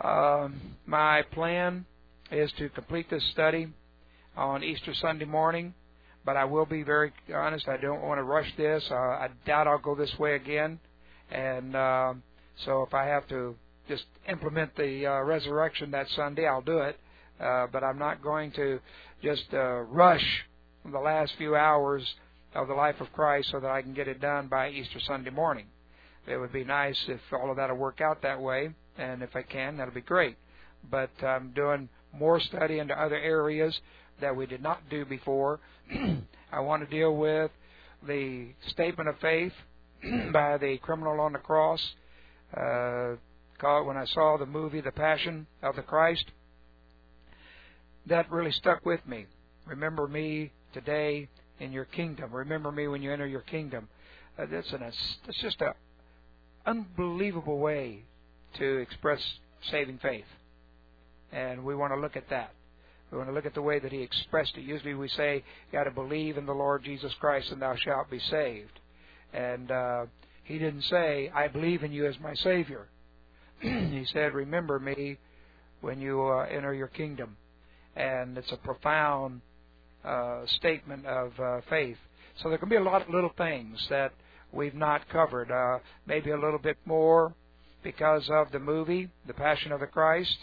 My plan is to complete this study on Easter Sunday morning, but I will be very honest, I don't want to rush this. I doubt I'll go this way again, and so if I have to just implement the resurrection that Sunday, I'll do it, but I'm not going to just rush the last few hours of the life of Christ so that I can get it done by Easter Sunday morning. It would be nice if all of that will work out that way, and if I can, that'll be great. But I'm doing more study into other areas that we did not do before. I want to deal with the statement of faith by the criminal on the cross. When I saw the movie The Passion of the Christ, that really stuck with me. Remember me today in your kingdom. Remember me when you enter your kingdom. That's just an unbelievable way to express saving faith. And we want to look at that. We want to look at the way that he expressed it. Usually we say, you got to believe in the Lord Jesus Christ and thou shalt be saved. And he didn't say, I believe in you as my Savior. He said, remember me when you enter your kingdom. And it's a profound statement of faith. So there can be a lot of little things that we've not covered. Maybe a little bit more because of the movie, The Passion of the Christ.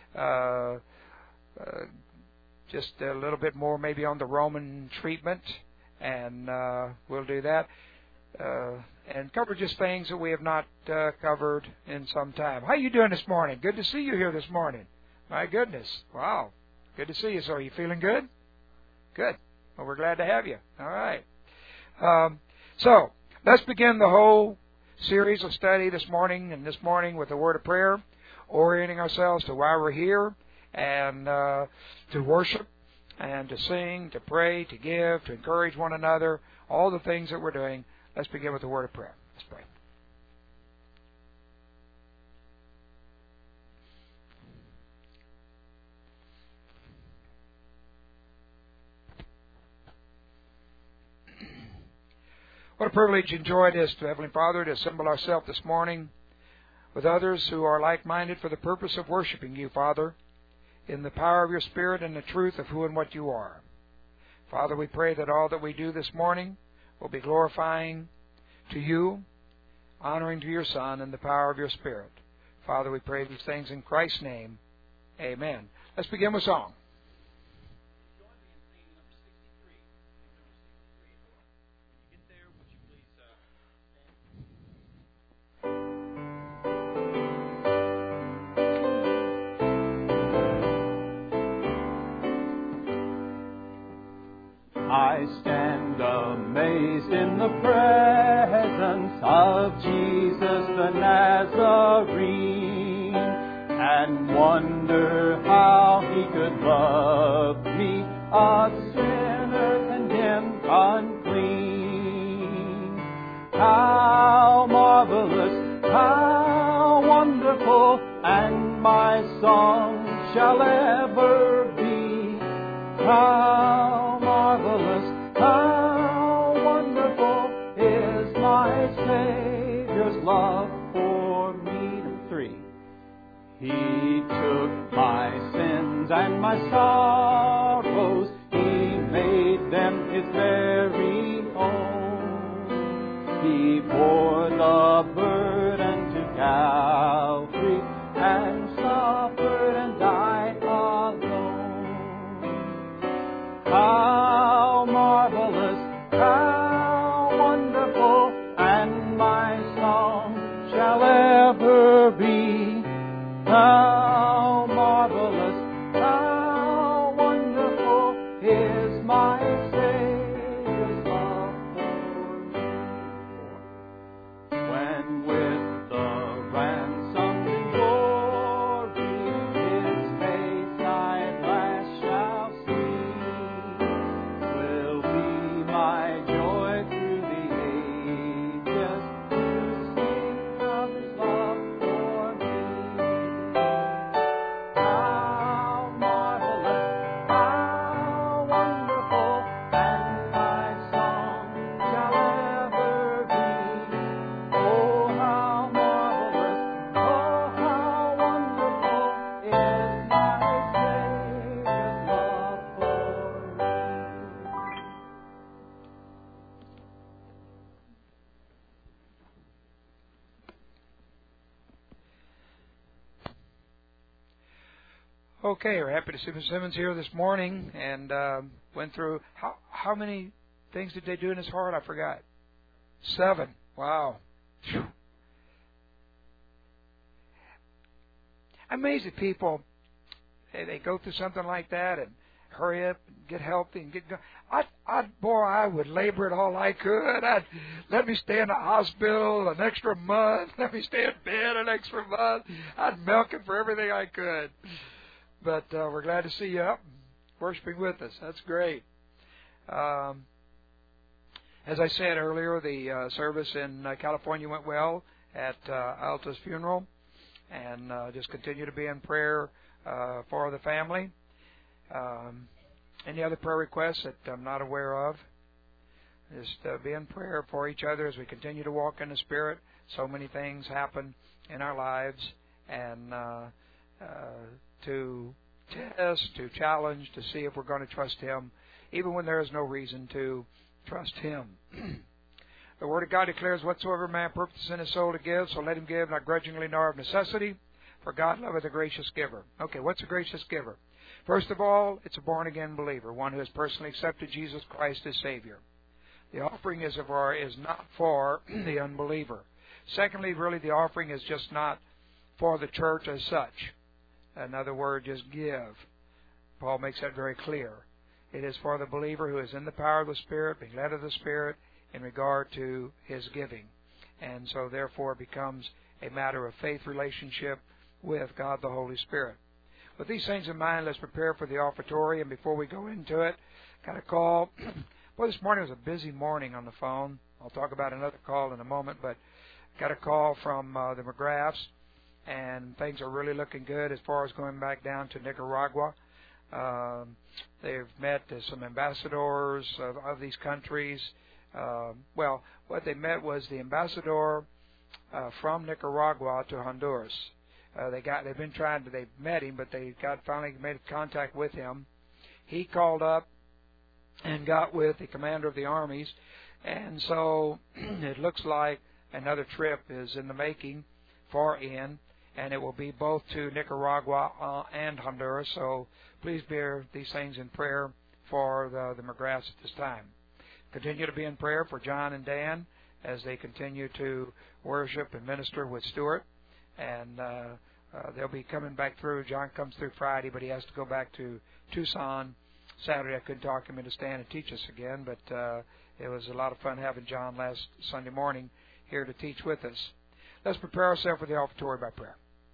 Just a little bit more maybe on the Roman treatment, and we'll do that. And cover just things that we have not covered in some time. How are you doing this morning? Good to see you here this morning. My goodness. Wow. Good to see you. So are you feeling good? Good. Well, we're glad to have you. All right. So let's begin the whole series of study this morning with a word of prayer, orienting ourselves to why we're here, and to worship, and to sing, to pray, to give, to encourage one another, all the things that we're doing. Let's begin with a word of prayer. Let's pray. What a privilege and joy it is to Heavenly Father to assemble ourselves this morning with others who are like-minded for the purpose of worshiping you, Father, in the power of your Spirit and the truth of who and what you are. Father, we pray that all that we do this morning will be glorifying to you, honoring to your Son, and the power of your Spirit. Father, we pray these things in Christ's name. Amen. Let's begin with song. I stand amazed in the presence of Jesus the Nazarene, and wonder how he could love me, a sinner condemned unclean. How marvelous, how wonderful, and my song shall ever be. How marvelous, how wonderful is my Savior's love for me. 3. He took my sins and my sorrows, he made them his very own. He bore the burden to Calvary and suffered and died alone. How marvelous, how wonderful, and my song shall ever be. How marvelous, how wonderful is my Savior's love for me. When with the ransomed in glory his face I at last shall see, will be my joy through the ages to sing of his love for me. Okay, we're happy to see Mr. Simmons here this morning, and went through how many things did they do in his heart? I forgot. 7. Wow. Whew. I'm amazed at people. They go through something like that and hurry up and get healthy and get going. I would labor it all I could. Let me stay in the hospital an extra month. Let me stay in bed an extra month. I'd milk it for everything I could. But we're glad to see you up and worshiping with us. That's great. As I said earlier, the service in California went well at Alta's funeral, and just continue to be in prayer for the family. Any other prayer requests that I'm not aware of? Just be in prayer for each other as we continue to walk in the Spirit. So many things happen in our lives, and to test, to challenge, to see if we're going to trust Him, even when there is no reason to trust Him. The Word of God declares, whatsoever man purposes in his soul to give, so let him give, not grudgingly nor of necessity, for God loveth a gracious giver. Okay, what's a gracious giver? First of all, it's a born-again believer, one who has personally accepted Jesus Christ as Savior. The offering is not for the unbeliever. Secondly, really, the offering is just not for the church as such. In other words, just give. Paul makes that very clear. It is for the believer who is in the power of the Spirit, being led of the Spirit in regard to his giving. And so, therefore, it becomes a matter of faith relationship with God the Holy Spirit. With these things in mind, let's prepare for the offertory. And before we go into it, got a call. Boy, this morning was a busy morning on the phone. I'll talk about another call in a moment, but got a call from the McGraths, and things are really looking good as far as going back down to Nicaragua. They've met some ambassadors of these countries. Well, what they met was the ambassador from Nicaragua to Honduras. They've met him, but they finally made contact with him. He called up and got with the commander of the armies, and so it looks like another trip is in the making for Ian, and it will be both to Nicaragua and Honduras. So please bear these things in prayer for the McGraths at this time. Continue to be in prayer for John and Dan as they continue to worship and minister with Stuart. And they'll be coming back through. John comes through Friday, but he has to go back to Tucson Saturday. I couldn't talk him into staying and teach us again, but it was a lot of fun having John last Sunday morning here to teach with us. Let's prepare ourselves for the offertory by prayer.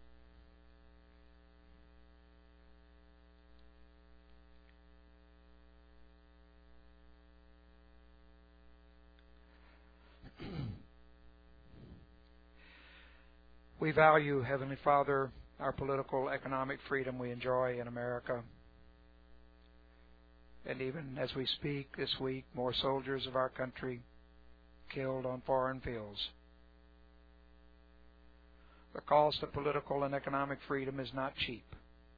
We value, Heavenly Father, our political, economic freedom we enjoy in America. And even as we speak this week, more soldiers of our country killed on foreign fields. The cost of political and economic freedom is not cheap.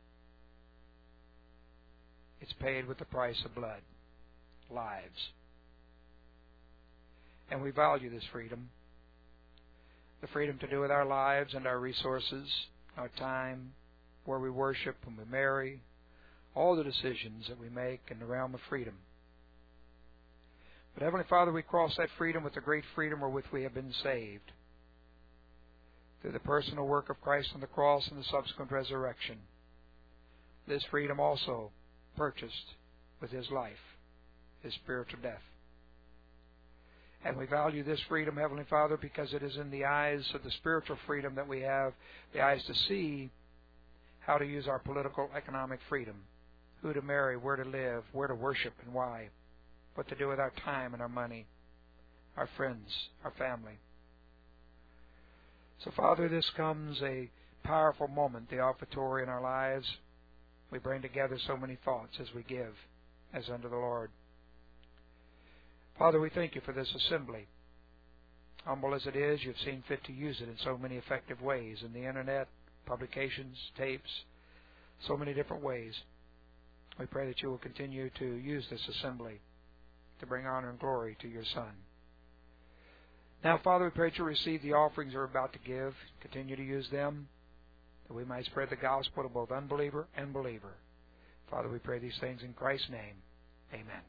It's paid with the price of blood, lives. And we value this freedom. The freedom to do with our lives and our resources, our time, where we worship and we marry, all the decisions that we make in the realm of freedom. But Heavenly Father, we cross that freedom with the great freedom wherewith we have been saved, through the personal work of Christ on the cross and the subsequent resurrection. This freedom also purchased with His life, His spiritual death. And we value this freedom, Heavenly Father, because it is in the eyes of the spiritual freedom that we have, the eyes to see how to use our political, economic freedom, who to marry, where to live, where to worship and why, what to do with our time and our money, our friends, our family. So, Father, this comes a powerful moment, the offertory in our lives. We bring together so many thoughts as we give, as unto the Lord. Father, we thank You for this assembly. Humble as it is, You've seen fit to use it in so many effective ways, in the Internet, publications, tapes, so many different ways. We pray that You will continue to use this assembly to bring honor and glory to Your Son. Now, Father, we pray that You receive the offerings we're about to give. Continue to use them, that we might spread the gospel to both unbeliever and believer. Father, we pray these things in Christ's name. Amen.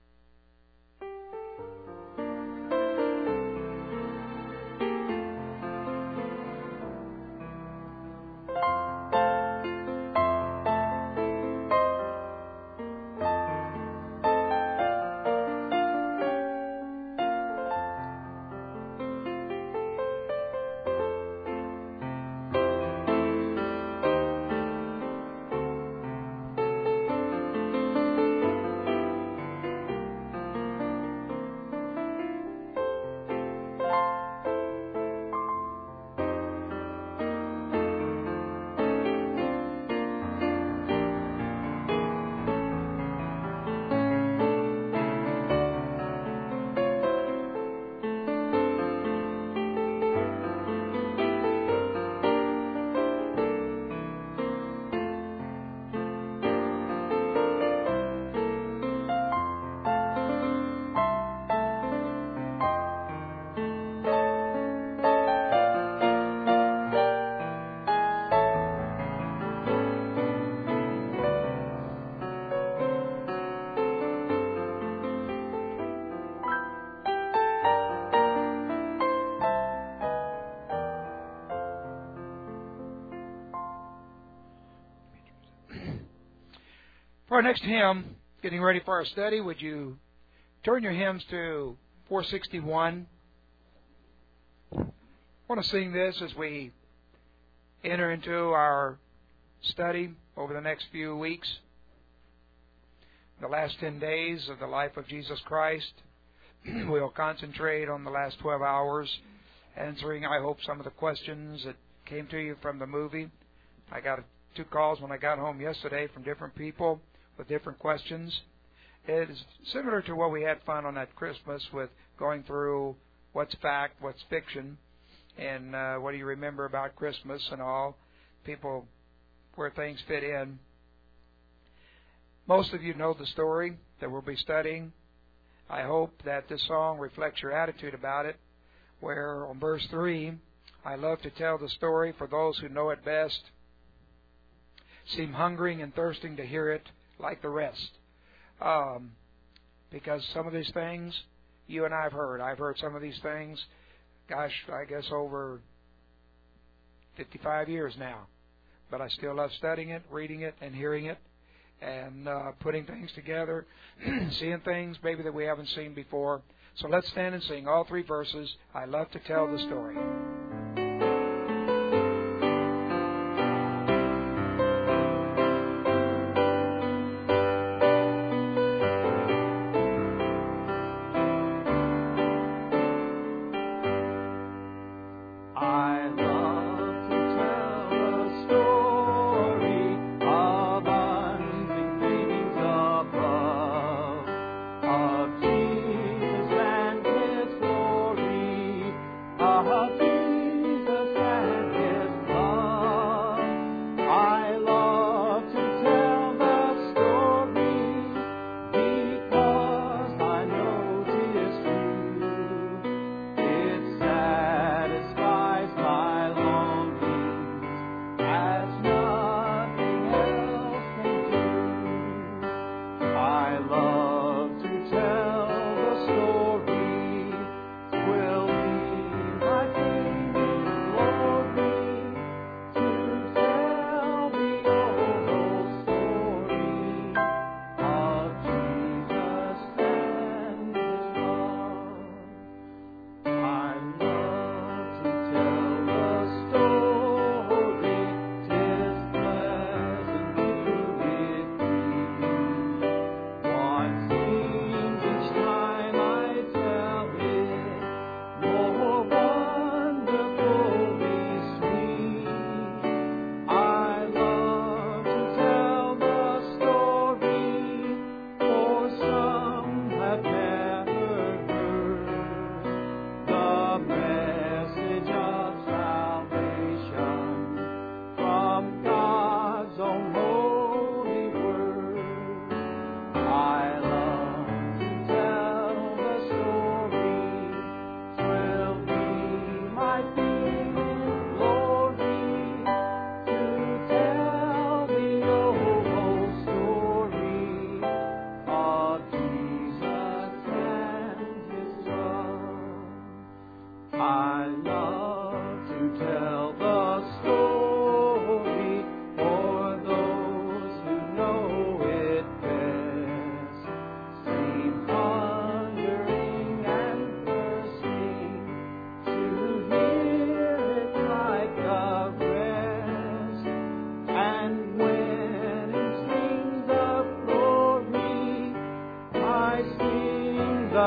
For our next hymn, getting ready for our study, would you turn your hymns to 461? I want to sing this as we enter into our study over the next few weeks. The last 10 days of the life of Jesus Christ. We'll concentrate on the last 12 hours, answering, I hope, some of the questions that came to you from the movie. I got 2 calls when I got home yesterday from different people with different questions. It is similar to what we had fun on that Christmas with going through what's fact, what's fiction, and what do you remember about Christmas and all, people, where things fit in. Most of you know the story that we'll be studying. I hope that this song reflects your attitude about it, where on verse 3, I love to tell the story for those who know it best, seem hungering and thirsting to hear it like the rest. Because some of these things you and I have heard. I've heard some of these things, gosh, I guess over 55 years now. But I still love studying it, reading it, and hearing it, and putting things together, seeing things maybe that we haven't seen before. So let's stand and sing all 3 verses. I love to tell the story. Of Jesus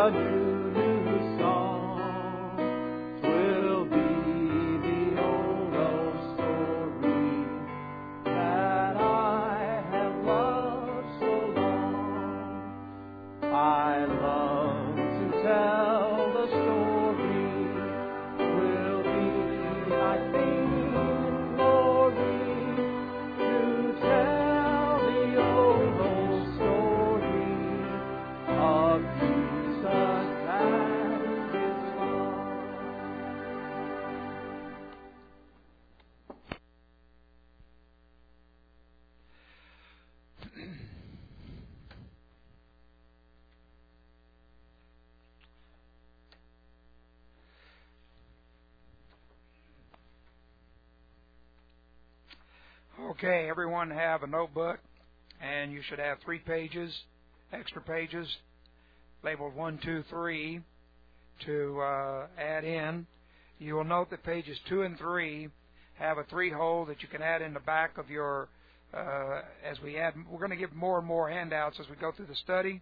a new song. 'Twill be the old story that I have loved so long. I love to tell the story. 'Twill be my theme glory to tell the old story of Jesus and His love. Okay, everyone have a notebook, and you should have 3 pages, extra pages, labeled 1, 2, 3, to add in. You will note that pages 2 and 3 have a 3-hole that you can add in the back of your, as we add, we're going to give more and more handouts as we go through the study,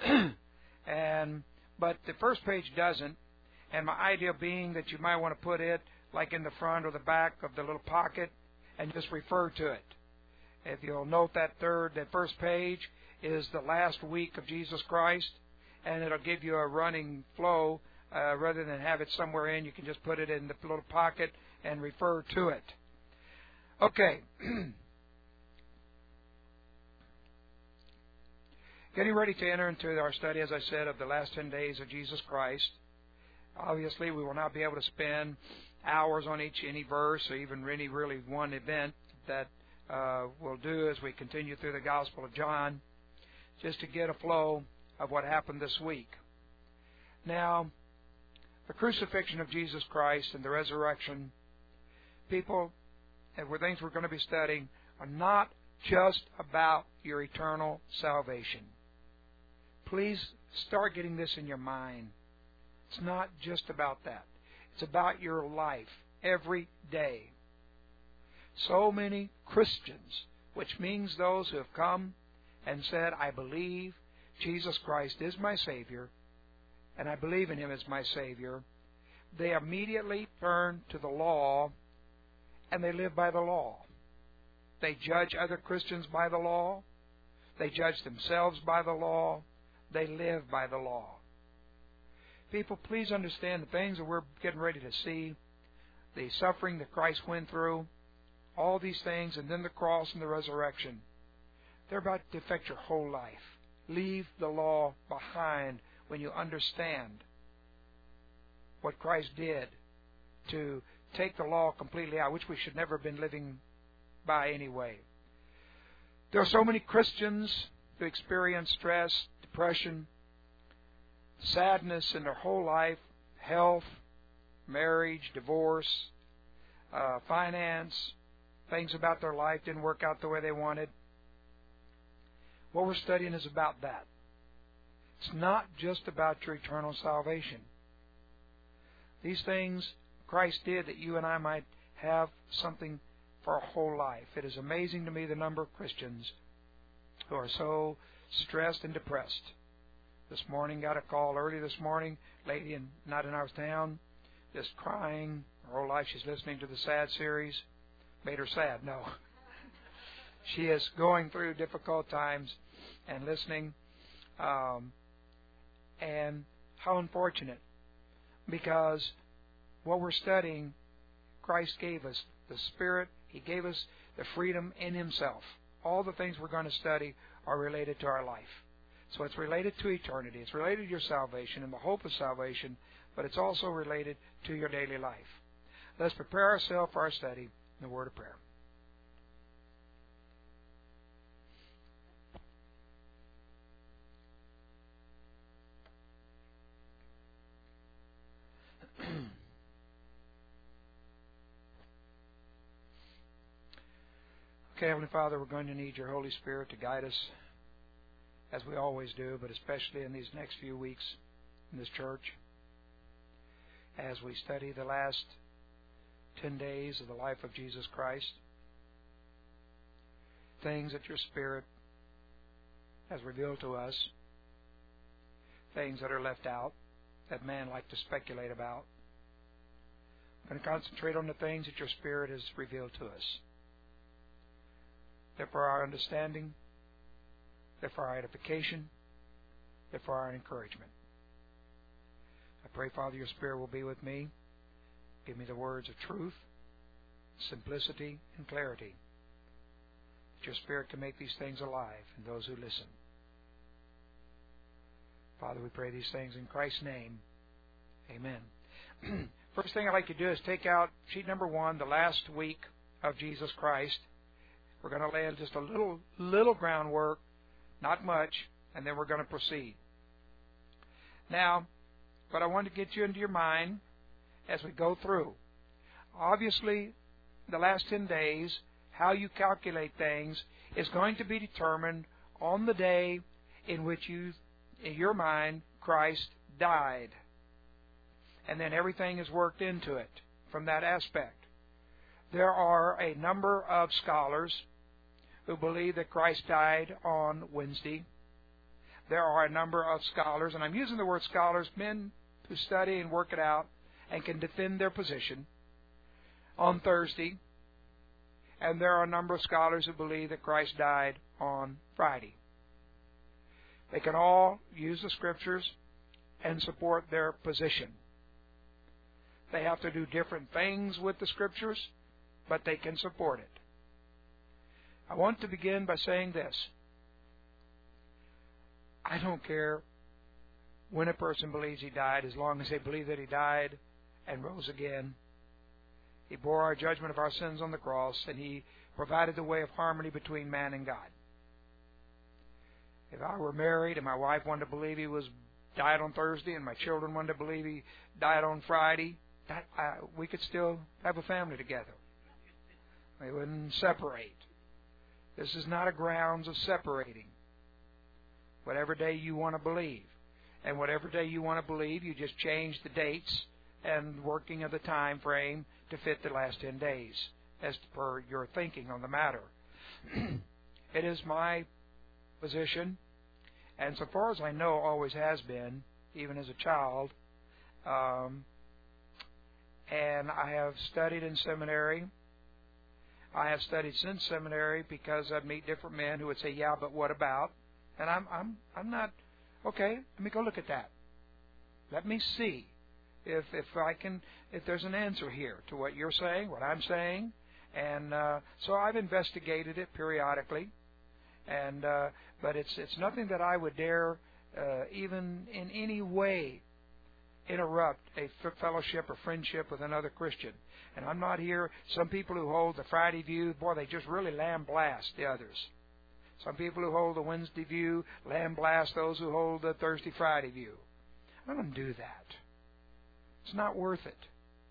but the first page doesn't, and my idea being that you might want to put it like in the front or the back of the little pocket, and just refer to it. If you'll note that first page is the last week of Jesus Christ, and it'll give you a running flow. Rather than have it somewhere in, you can just put it in the little pocket and refer to it. Okay. Getting ready to enter into our study, as I said, of the last 10 days of Jesus Christ. Obviously, we will not be able to spend hours on any verse or even really one event that we'll do as we continue through the Gospel of John, just to get a flow of what happened this week. Now, the crucifixion of Jesus Christ and the resurrection, people, and the things we're going to be studying, are not just about your eternal salvation. Please start getting this in your mind. It's not just about that. It's about your life every day. So many Christians, which means those who have come and said, I believe Jesus Christ is my Savior, and I believe in Him as my Savior, they immediately turn to the law, and they live by the law. They judge other Christians by the law. They judge themselves by the law. They live by the law. People, please understand the things that we're getting ready to see, the suffering that Christ went through, all these things, and then the cross and the resurrection. They're about to affect your whole life. Leave the law behind when you understand what Christ did to take the law completely out, which we should never have been living by anyway. There are so many Christians who experience stress, depression, sadness in their whole life, health, marriage, divorce, finance, things about their life didn't work out the way they wanted. What we're studying is about that. It's not just about your eternal salvation. These things Christ did that you and I might have something for our whole life. It is amazing to me the number of Christians who are so stressed and depressed. This morning, got a call early this morning, lady not in our town, just crying. Her whole life she's listening to the SAD series. Made her sad. No. She is going through difficult times and listening. And how unfortunate. Because what we're studying, Christ gave us the Spirit. He gave us the freedom in Himself. All the things we're going to study are related to our life. So it's related to eternity. It's related to your salvation and the hope of salvation, but it's also related to your daily life. Let's prepare ourselves for our study in the word of prayer. Okay, Heavenly Father, we're going to need your Holy Spirit to guide us, as we always do, but especially in these next few weeks in this church, as we study the last 10 days of the life of Jesus Christ, things that your Spirit has revealed to us, things that are left out that man like to speculate about. I'm going to concentrate on the things that your Spirit has revealed to us. They're for our understanding. They're for our edification. They're for our encouragement. I pray, Father, your Spirit will be with me. Give me the words of truth, simplicity, and clarity. That your Spirit can make these things alive in those who listen. Father, we pray these things in Christ's name. Amen. First thing I'd like to do is take out sheet number 1, the last week of Jesus Christ. We're going to lay in just a little groundwork, not much, and then we're going to proceed. Now, what I want to get you into your mind as we go through, obviously, the last 10 days, how you calculate things is going to be determined on the day in which in your mind, Christ died. And then everything is worked into it from that aspect. There are a number of scholars who believe that Christ died on Wednesday. There are a number of scholars, and I'm using the word scholars, men who study and work it out and can defend their position, on Thursday. And there are a number of scholars who believe that Christ died on Friday. They can all use the Scriptures and support their position. They have to do different things with the Scriptures, but they can support it. I want to begin by saying this. I don't care when a person believes he died, as long as they believe that he died and rose again. He bore our judgment of our sins on the cross, and he provided the way of harmony between man and God. If I were married and my wife wanted to believe he died on Thursday and my children wanted to believe he died on Friday, we could still have a family together. We wouldn't separate. This is not a grounds of separating. Whatever day you want to believe. And whatever day you want to believe, you just change the dates and working of the time frame to fit the last 10 days, as per your thinking on the matter. It is my position, and so far as I know, always has been, even as a child, and I have studied in seminary. I have studied since seminary because I meet different men who would say, "Yeah, but what about?" And I'm not. Okay, let me go look at that. Let me see if there's an answer here to what you're saying, what I'm saying, and so I've investigated it periodically, and but it's nothing that I would dare even in any way interrupt a fellowship or friendship with another Christian. And I'm not here. Some people who hold the Friday view, boy, they just really lamb-blast the others. Some people who hold the Wednesday view lamb-blast those who hold the Thursday-Friday view. I don't do that. It's not worth it.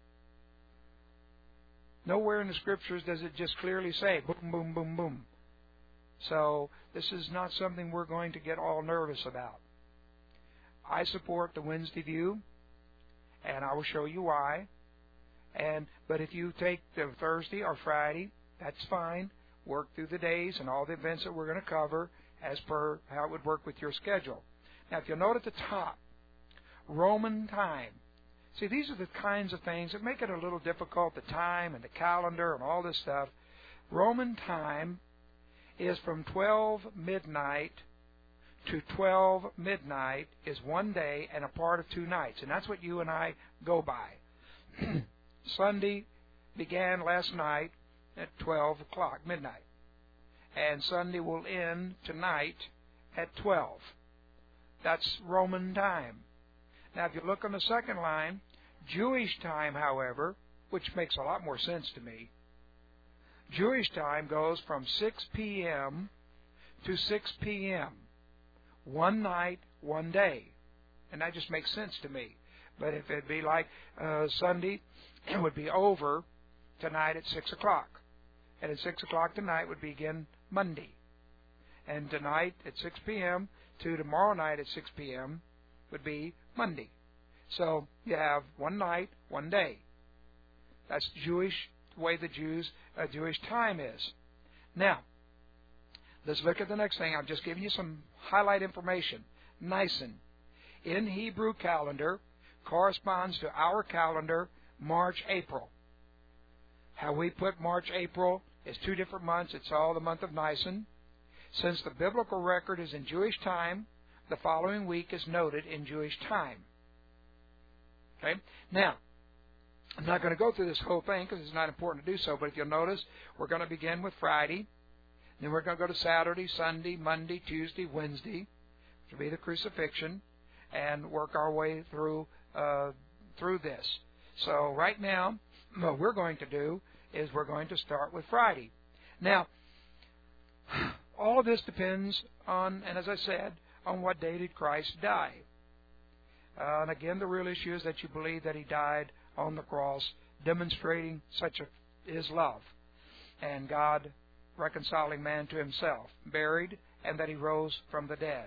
Nowhere in the Scriptures does it just clearly say, boom, boom, boom, boom. So this is not something we're going to get all nervous about. I support the Wednesday view, and I will show you why. But if you take the Thursday or Friday, that's fine. Work through the days and all the events that we're going to cover as per how it would work with your schedule. Now, if you'll note at the top, Roman time. See, these are the kinds of things that make it a little difficult, the time and the calendar and all this stuff. Roman time is from 12 midnight to 12 midnight is one day and a part of 2 nights. And that's what you and I go by. Sunday began last night at 12 o'clock, midnight. And Sunday will end tonight at 12. That's Roman time. Now, if you look on the second line, Jewish time, however, which makes a lot more sense to me, Jewish time goes from 6 p.m. to 6 p.m. One night, one day. And that just makes sense to me. But if it'd be like Sunday, it would be over tonight at 6 o'clock. And at 6 o'clock tonight would begin Monday. And tonight at 6 p.m. to tomorrow night at 6 p.m. would be Monday. So you have one night, one day. That's Jewish, the way the Jewish time is. Now, let's look at the next thing. I'm just giving you some highlight information. Nisan. in Hebrew calendar corresponds to our calendar, March, April. How we put March, April is 2 different months. It's all the month of Nisan. Since the biblical record is in Jewish time, the following week is noted in Jewish time. Okay? Now, I'm not going to go through this whole thing because it's not important to do so, but if you'll notice, we're going to begin with Friday. Then we're going to go to Saturday, Sunday, Monday, Tuesday, Wednesday, which will be the crucifixion, and work our way through this. So right now, what we're going to do is we're going to start with Friday. Now, all of this depends on, and as I said, on what day did Christ die. And again, the real issue is that you believe that He died on the cross, demonstrating His love, and God reconciling man to Himself, buried, and that He rose from the dead.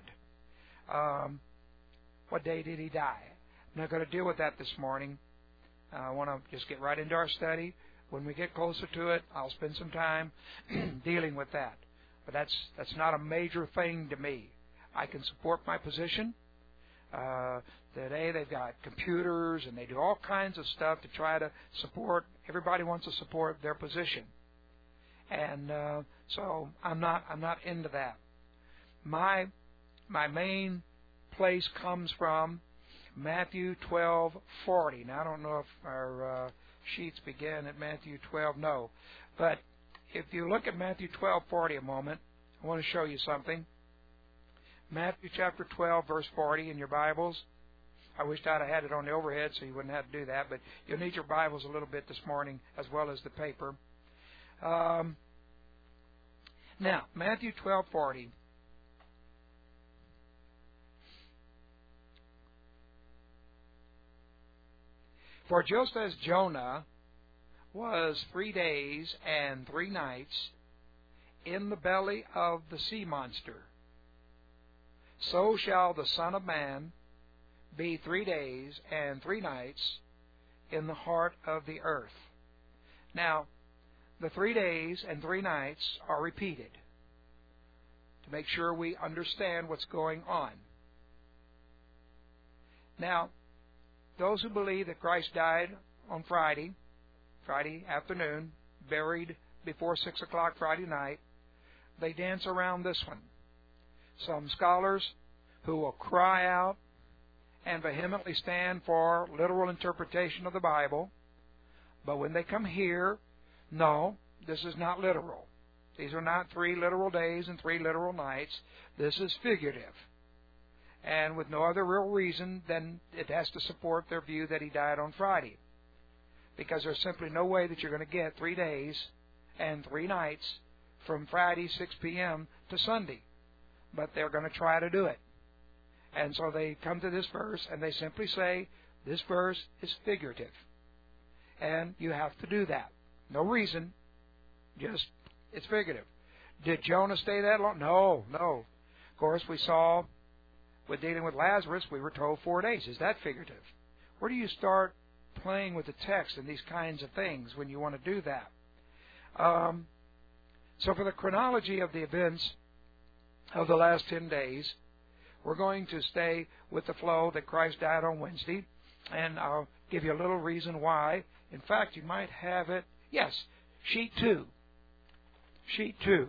What day did He die? I'm not going to deal with that this morning. I want to just get right into our study. When we get closer to it, I'll spend some time dealing with that. But that's not a major thing to me. I can support my position. Today they've got computers and they do all kinds of stuff to try to support. Everybody wants to support their position, and so I'm not into that. My main place comes from Matthew 12:40. Now I don't know if our sheets begin at Matthew 12. No, but if you look at Matthew 12:40 a moment, I want to show you something. Matthew chapter 12, verse 40 in your Bibles. I wished I'd have had it on the overhead so you wouldn't have to do that, but you'll need your Bibles a little bit this morning as well as the paper. Now, Matthew 12:40. For just as Jonah was 3 days and 3 nights in the belly of the sea monster, so shall the Son of Man be 3 days and 3 nights in the heart of the earth. Now, the 3 days and 3 nights are repeated to make sure we understand what's going on. Now, those who believe that Christ died on Friday afternoon, buried before 6 o'clock Friday night, they dance around this one. Some scholars who will cry out and vehemently stand for literal interpretation of the Bible, but when they come here, no, this is not literal. These are not 3 literal days and 3 literal nights. This is figurative. And with no other real reason than it has to support their view that He died on Friday. Because there's simply no way that you're going to get 3 days and 3 nights from Friday 6 p.m. to Sunday. But they're going to try to do it. And so they come to this verse and they simply say, this verse is figurative. And you have to do that. No reason, just it's figurative. Did Jonah stay that long? No. Of course, we saw with dealing with Lazarus, we were told 4 days. Is that figurative? Where do you start playing with the text and these kinds of things when you want to do that? So for the chronology of the events of the last 10 days, we're going to stay with the flow that Christ died on Wednesday, and I'll give you a little reason why. In fact, you might have it. Yes, sheet 2. Sheet 2.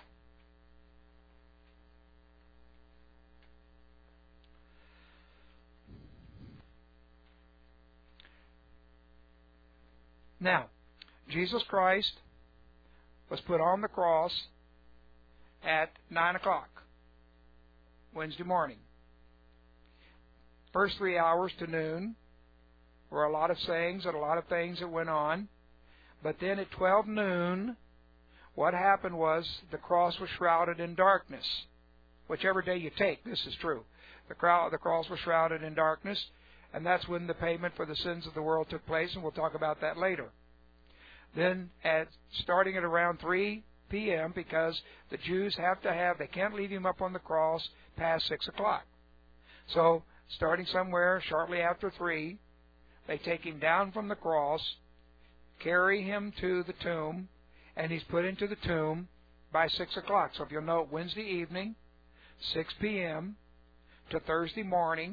Now, Jesus Christ was put on the cross at 9 o'clock Wednesday morning. First 3 hours to noon were a lot of sayings and a lot of things that went on. But then at 12 noon, what happened was the cross was shrouded in darkness. Whichever day you take, this is true. The cross was shrouded in darkness, and that's when the payment for the sins of the world took place, and we'll talk about that later. Then, starting at around 3 p.m., because the Jews they can't leave Him up on the cross past 6 o'clock. So, starting somewhere shortly after 3, they take Him down from the cross, carry Him to the tomb, and He's put into the tomb by 6 o'clock. So if you'll note, Wednesday evening, 6 p.m., to Thursday morning,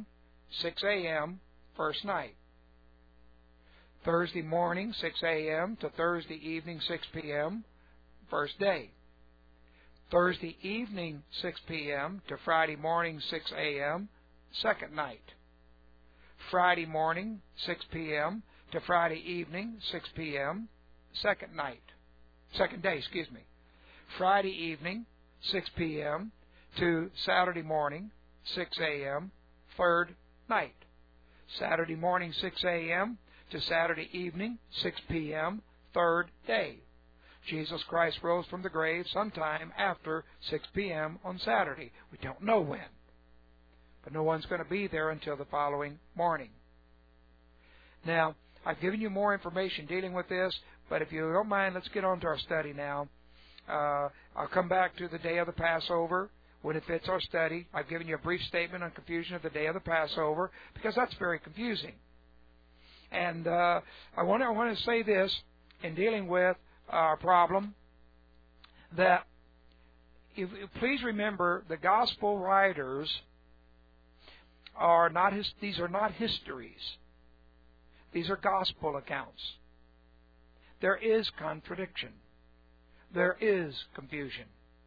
6 a.m., first night. Thursday morning, 6 a.m. to Thursday evening, 6 p.m., first day. Thursday evening, 6 p.m. to Friday morning, 6 a.m., second night. Friday morning, 6 p.m. to Friday evening, 6 p.m., second night. Second day, Friday evening, 6 p.m. to Saturday morning, 6 a.m., third night. Saturday morning, 6 a.m. to Saturday evening, 6 p.m., third day. Jesus Christ rose from the grave sometime after 6 p.m. on Saturday. We don't know when, but no one's going to be there until the following morning. Now, I've given you more information dealing with this, but if you don't mind, let's get on to our study now. I'll come back to the day of the Passover when it fits our study. I've given you a brief statement on confusion of the day of the Passover because that's very confusing. And I want to say this in dealing with our problem, that please remember the gospel writers are not these are not histories. These are gospel accounts. There is contradiction. There is confusion.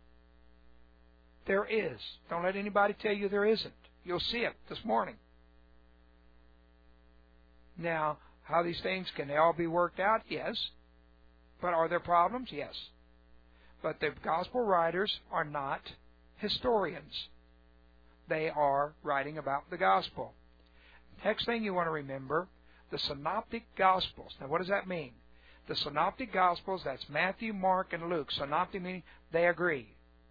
There is. Don't let anybody tell you there isn't. You'll see it this morning. Now, how these things, can they all be worked out? Yes. But are there problems? Yes. But the gospel writers are not historians. They are writing about the gospel. Next thing you want to remember, the synoptic gospels. Now, what does that mean? The synoptic gospels, that's Matthew, Mark, and Luke. Synoptic meaning they agree.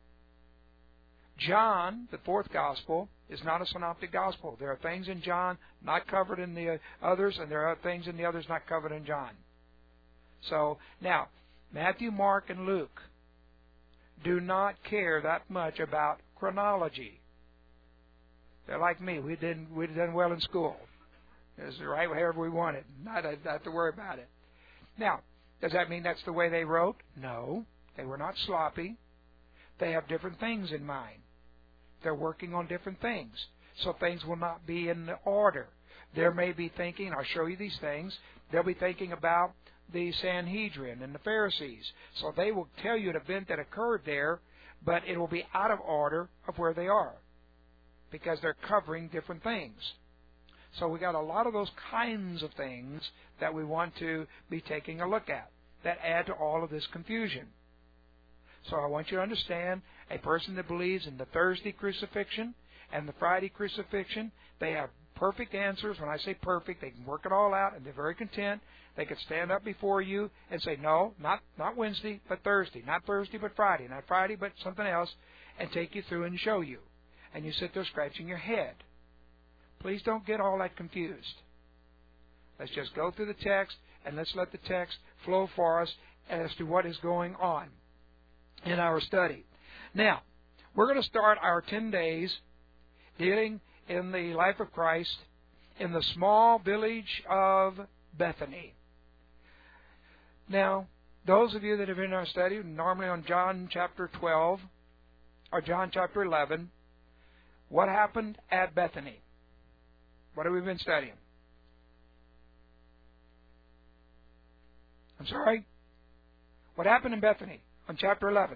John, the fourth gospel, is not a synoptic gospel. There are things in John not covered in the others, and there are things in the others not covered in John. So, now, Matthew, Mark, and Luke do not care that much about chronology. They're like me. We'd done well in school. It was right however we wanted. Not have to worry about it. Now, does that mean that's the way they wrote? No. They were not sloppy. They have different things in mind. They're working on different things. So things will not be in order. There may be thinking, I'll show you these things, they'll be thinking about the Sanhedrin and the Pharisees. So they will tell you an event that occurred there, but it will be out of order of where they are, because they're covering different things. So we got a lot of those kinds of things that we want to be taking a look at that add to all of this confusion. So I want you to understand, a person that believes in the Thursday crucifixion and the Friday crucifixion, they have perfect answers. When I say perfect, they can work it all out, and they're very content. They could stand up before you and say, no, not Wednesday, but Thursday. Not Thursday, but Friday. Not Friday, but something else, and take you through and show you. And you sit there scratching your head. Please don't get all that confused. Let's just go through the text, and let's let the text flow for us as to what is going on in our study. Now, we're going to start our 10 days dealing in the life of Christ in the small village of Bethany. Now, those of you that have been in our study, normally on John chapter 12 or John chapter 11, what happened at Bethany? What have we been studying? I'm sorry? What happened in Bethany on chapter 11?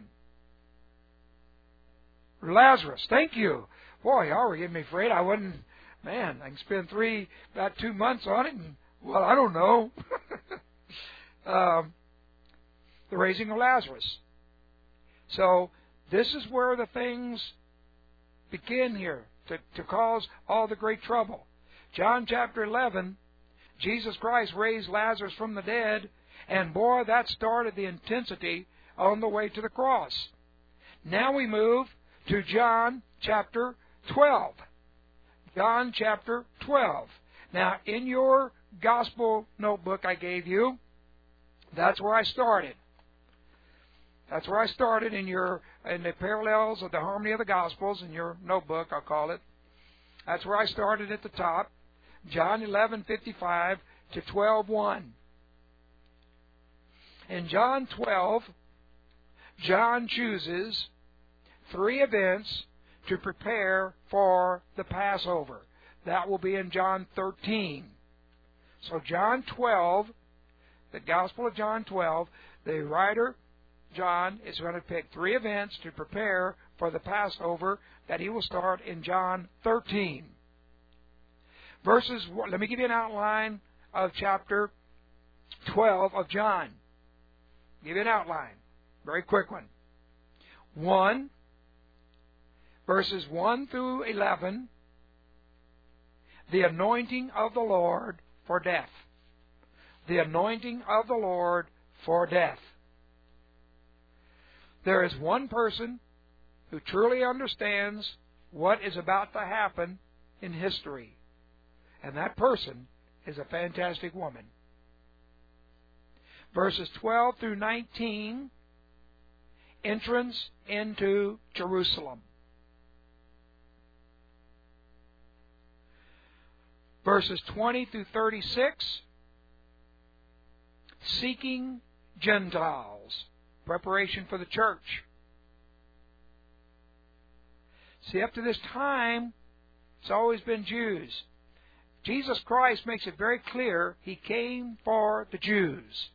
Lazarus. Thank you. Boy, y'all were getting me afraid I wouldn't. Man, I can spend about 2 months on it, and, well, I don't know. The raising of Lazarus. So this is where the things begin here to cause all the great trouble. John chapter 11, Jesus Christ raised Lazarus from the dead, and boy, that started the intensity on the way to the cross. Now we move to John chapter 12. John chapter 12. Now, in your gospel notebook I gave you, that's where I started. That's where I started in the parallels of the harmony of the Gospels, in your notebook, I'll call it. That's where I started at the top. John 11:55 to 12:1. In John 12, John chooses 3 events to prepare for the Passover. That will be in John 13. So John 12, the Gospel of John 12, the writer, John, is going to pick 3 events to prepare for the Passover that he will start in John 13. Let me give you an outline of chapter 12 of John. Give you an outline. Very quick one. 1, verses 1 through 11, the anointing of the Lord for death. The anointing of the Lord for death. There is one person who truly understands what is about to happen in history, and that person is a fantastic woman. Verses 12 through 19, entrance into Jerusalem. Verses 20 through 36, seeking Gentiles, preparation for the church. See, up to this time, it's always been Jews. Jesus Christ makes it very clear He came for the Jews.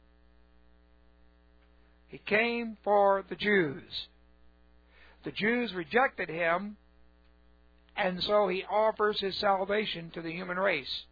He came for the Jews. The Jews rejected Him, and so He offers His salvation to the human race.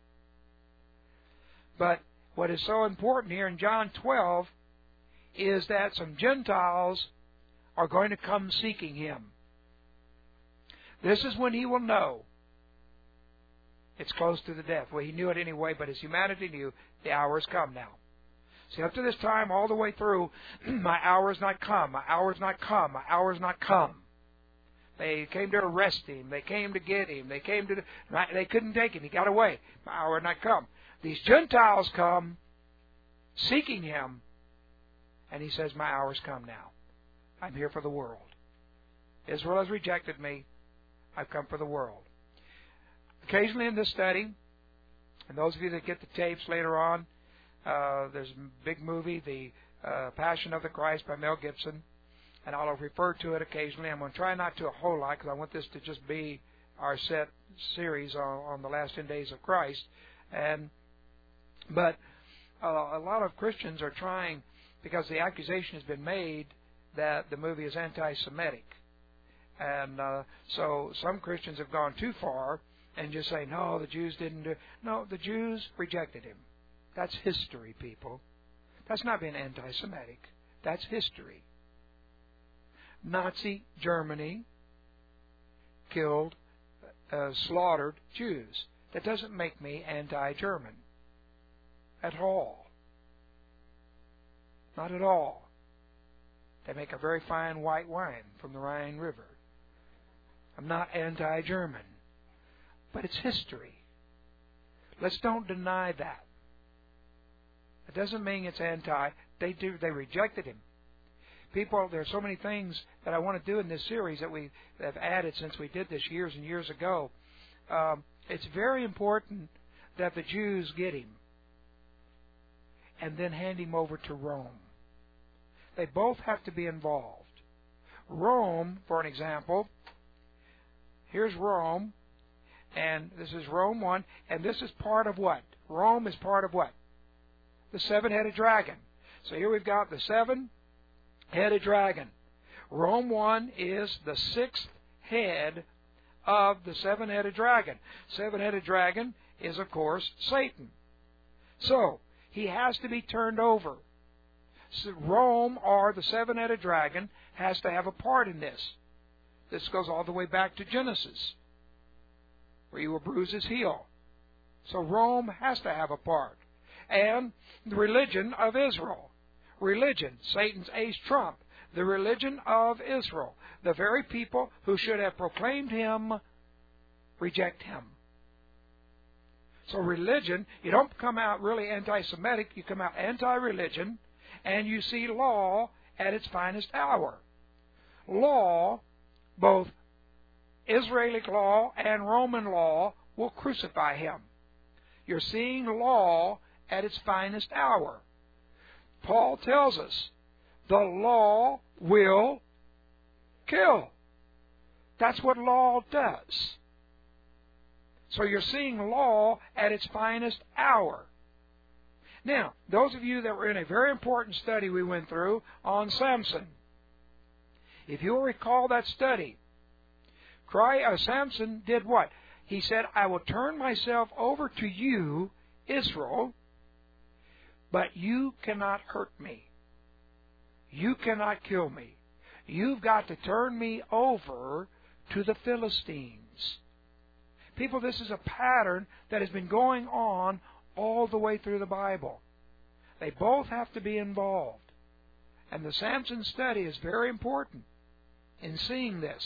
But what is so important here in John 12 is that some Gentiles are going to come seeking Him. This is when He will know it's close to the death. Well, He knew it anyway, but His humanity knew the hour has come now. See, up to this time, all the way through, my hour has not come, my hour has not come, my hour has not come. They came to arrest Him. They came to get Him. They couldn't take Him. He got away. My hour had not come. These Gentiles come seeking Him, and He says, my hour has come now. I'm here for the world. Israel has rejected me. I've come for the world. Occasionally in this study, and those of you that get the tapes later on, there's a big movie, The Passion of the Christ by Mel Gibson, and I'll refer to it occasionally. I'm going to try not to a whole lot because I want this to just be our set series on the last 10 days of Christ. But a lot of Christians are trying, because the accusation has been made that the movie is anti-Semitic. And so some Christians have gone too far and just say, no, the Jews didn't do it. No, the Jews rejected Him. That's history, people. That's not being anti-Semitic. That's history. Nazi Germany killed, slaughtered Jews. That doesn't make me anti-German. At all. Not at all. They make a very fine white wine from the Rhine River. I'm not anti-German. But it's history. Let's don't deny that. It doesn't mean it's anti. They rejected Him. People, there are so many things that I want to do in this series that we have added since we did this years and years ago. It's very important that the Jews get Him and then hand Him over to Rome. They both have to be involved. Rome, for an example, here's Rome, and this is Rome 1, and this is part of what? Rome is part of what? The seven-headed dragon. So here we've got the seven-headed dragon. Rome 1 is the sixth head of the seven-headed dragon. Seven-headed dragon is, of course, Satan. So he has to be turned over. So Rome, or the seven-headed dragon, has to have a part in this. This goes all the way back to Genesis, where you will bruise his heel. So Rome has to have a part. And the religion of Israel. Religion, Satan's ace trump. The religion of Israel. The very people who should have proclaimed Him reject Him. So religion, you don't come out really anti-Semitic, you come out anti-religion, and you see law at its finest hour. Law, both Israeli law and Roman law, will crucify Him. You're seeing law at its finest hour. Paul tells us the law will kill. That's what law does. So you're seeing law at its finest hour. Now, those of you that were in a very important study we went through on Samson, if you'll recall that study, Samson did what? He said, I will turn myself over to you, Israel, but you cannot hurt me. You cannot kill me. You've got to turn me over to the Philistines. People, this is a pattern that has been going on all the way through the Bible. They both have to be involved. And the Samson study is very important in seeing this.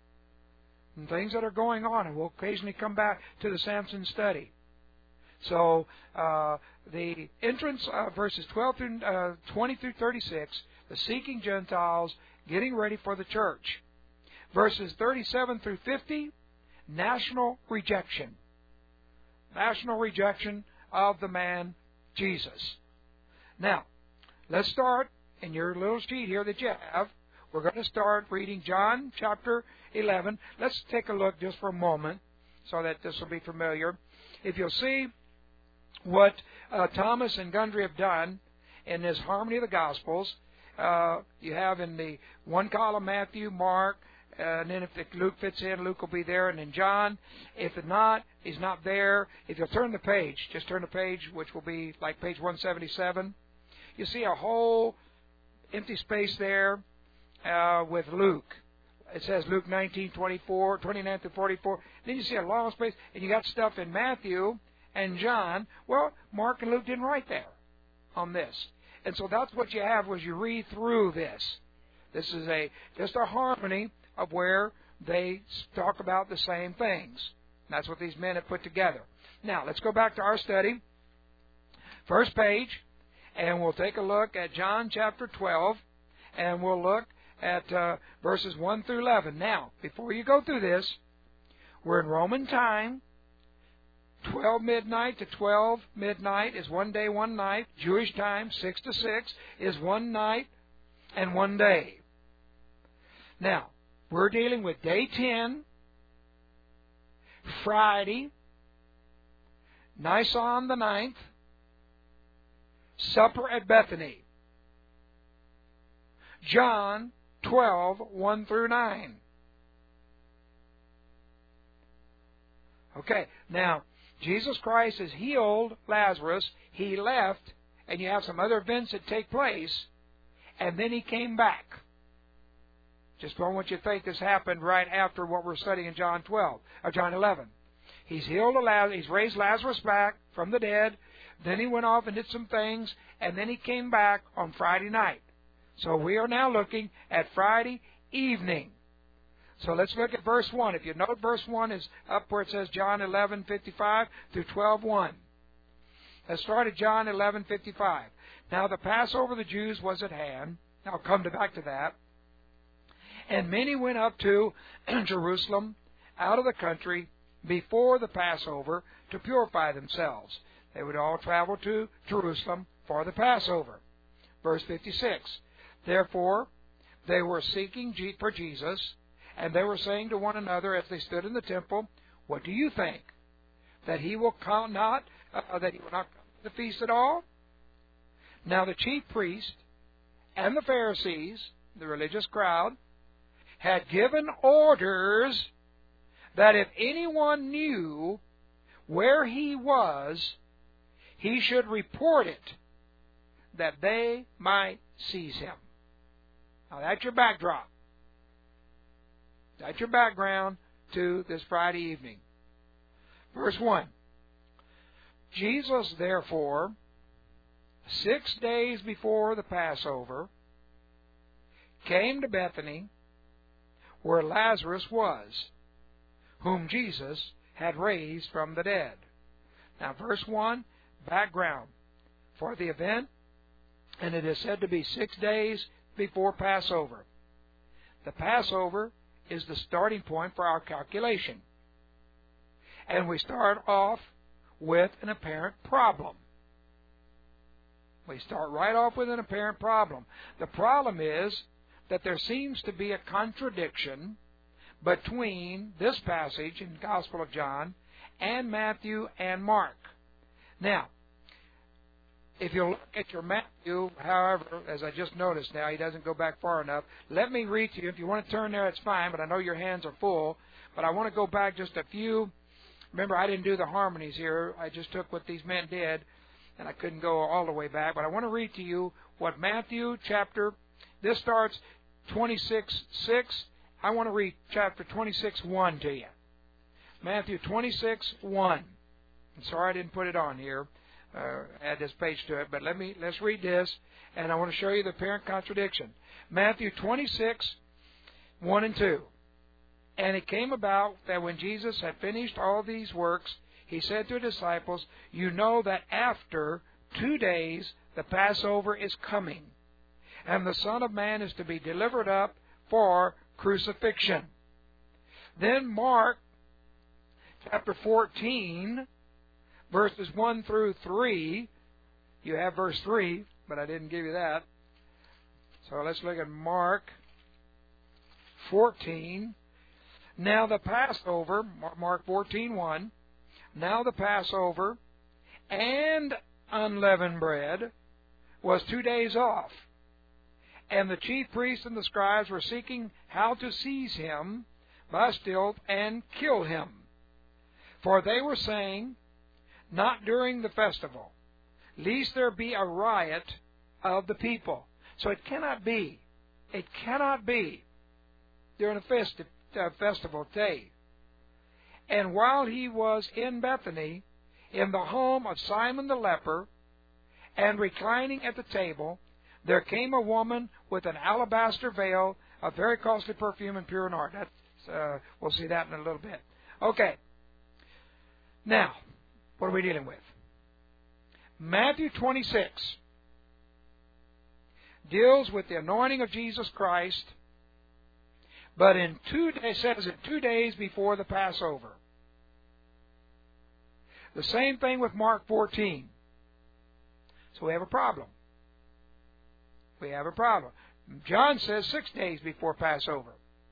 And things that are going on, and we'll occasionally come back to the Samson study. So, the entrance of verses 20 through 36, the seeking Gentiles getting ready for the church. Verses 37 through 50, national rejection. National rejection of the man Jesus. Now, let's start in your little sheet here that you have. We're going to start reading John chapter 11. Let's take a look just for a moment so that this will be familiar. If you'll see what Thomas and Gundry have done in this Harmony of the Gospels, you have in the one column Matthew, Mark, and then if Luke fits in, Luke will be there, and then John. If not, he's not there. If you'll turn the page, just turn the page, which will be like page 177. You see a whole empty space there with Luke. It says Luke 19:24, 29 to 44. Then you see a long space, and you got stuff in Matthew and John. Well, Mark and Luke didn't write there on this. And so that's what you have as you read through this. This is just a harmony of where they talk about the same things. And that's what these men have put together. Now, let's go back to our study. First page, and we'll take a look at John chapter 12, and we'll look at verses 1 through 11. Now, before you go through this, we're in Roman time. 12 midnight to 12 midnight is one day, one night. Jewish time, 6 to 6, is one night and one day. Now, we're dealing with day 10, Friday, Nisan the 9th, supper at Bethany. John 12, 1 through 9. Okay, now, Jesus Christ has healed Lazarus. He left, and you have some other events that take place, and then he came back. Just don't want you to think this happened right after what we're studying in John 12 or John 11. He's healed Lazarus. He's raised Lazarus back from the dead. Then he went off and did some things, and then he came back on Friday night. So we are now looking at Friday evening. So let's look at verse 1. If you note, verse 1 is up where it says John 11:55 through 12:1. Let's start at John 11:55. Now the Passover of the Jews was at hand. I'll come back to that. And many went up to Jerusalem out of the country before the Passover to purify themselves. They would all travel to Jerusalem for the Passover. Verse 56. Therefore, they were seeking for Jesus, and they were saying to one another as they stood in the temple, what do you think? That he will not come to the feast at all? Now the chief priest and the Pharisees, the religious crowd, had given orders that if anyone knew where he was, he should report it, that they might seize him. Now that's your backdrop. That's your background to this Friday evening. Verse 1. Jesus, therefore, 6 days before the Passover, came to Bethany, where Lazarus was, whom Jesus had raised from the dead. Now, verse 1, background for the event, and it is said to be 6 days before Passover. The Passover is the starting point for our calculation. And we start off with an apparent problem. We start right off with an apparent problem. The problem is that there seems to be a contradiction between this passage in the Gospel of John and Matthew and Mark. Now, if you look at your Matthew, however, as I just noticed now, he doesn't go back far enough. Let me read to you. If you want to turn there, it's fine, but I know your hands are full. But I want to go back just a few. Remember, I didn't do the harmonies here. I just took what these men did, and I couldn't go all the way back. But I want to read to you what Matthew chapter, this starts 26:6. I want to read chapter 26:1 to you. Matthew 26:1. I'm sorry I didn't put it on here. Add this page to it, but let's read this, and I want to show you the apparent contradiction. Matthew 26:1 and 2. And it came about that when Jesus had finished all these works, he said to his disciples, "You know that after 2 days the Passover is coming, and the Son of Man is to be delivered up for crucifixion." Then Mark chapter 14, verses 1 through 3. You have verse 3, but I didn't give you that. So let's look at Mark 14. Now the Passover, Mark 14:1. Now the Passover and unleavened bread was 2 days off. And the chief priests and the scribes were seeking how to seize him by stealth and kill him. For they were saying, "Not during the festival, lest there be a riot of the people." So it cannot be during a festival day. And while he was in Bethany, in the home of Simon the leper, and reclining at the table, there came a woman with an alabaster veil of very costly perfume and pure nard. We'll see that in a little bit. Okay. Now, what are we dealing with? Matthew 26 deals with the anointing of Jesus Christ, but it says in 2 days before the Passover. The same thing with Mark 14. So we have a problem. John says 6 days before Passover.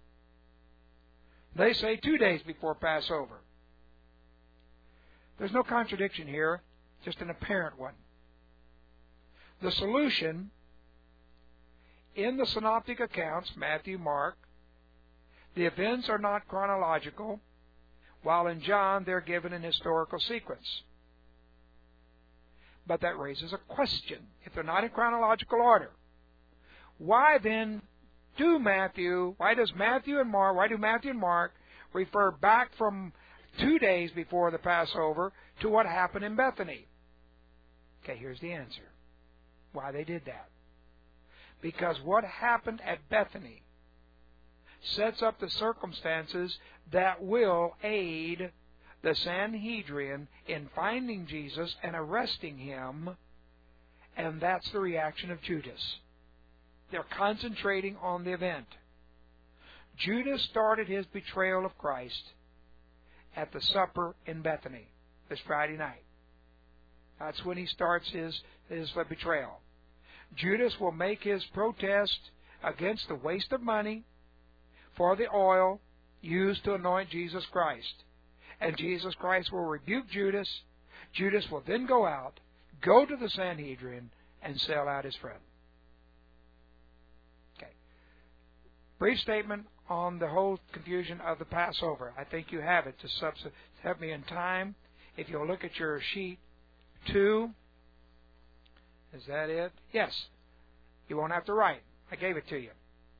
They say 2 days before Passover. There's no contradiction here, just an apparent one. The solution in the synoptic accounts, Matthew, Mark, the events are not chronological, while in John they're given in historical sequence. But that raises a question. If they're not in chronological order, why then do Matthew and Mark refer back from 2 days before the Passover to what happened in Bethany? Okay, here's the answer. Why they did that. Because what happened at Bethany sets up the circumstances that will aid the Sanhedrin in finding Jesus and arresting him, and that's the reaction of Judas. They're concentrating on the event. Judas started his betrayal of Christ at the supper in Bethany this Friday night. That's when he starts his betrayal. Judas will make his protest against the waste of money for the oil used to anoint Jesus Christ. And Jesus Christ will rebuke Judas. Judas will then go out, go to the Sanhedrin, and sell out his friend. Okay. Brief statement on the whole confusion of the Passover. I think you have it to help me in time. If you'll look at your sheet 2, is that it? Yes. You won't have to write. I gave it to you.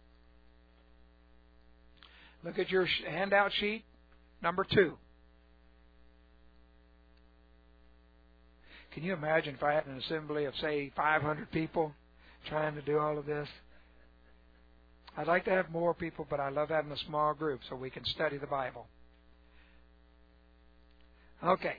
Look at your handout sheet, number 2. Can you imagine if I had an assembly of, say, 500 people trying to do all of this? I'd like to have more people, but I love having a small group so we can study the Bible. Okay.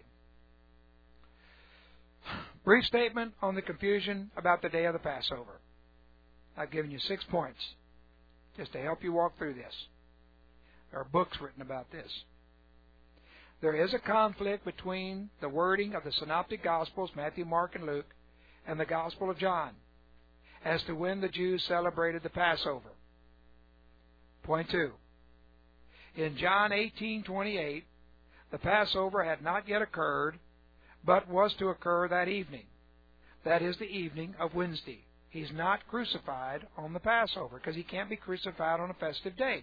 Brief statement on the confusion about the day of the Passover. I've given you 6 points just to help you walk through this. There are books written about this. There is a conflict between the wording of the Synoptic Gospels, Matthew, Mark, and Luke, and the Gospel of John as to when the Jews celebrated the Passover. Point 2. In John 18:28, The Passover had not yet occurred, but was to occur that evening. That is the evening of Wednesday. He's not crucified on the Passover because he can't be crucified on a festive day.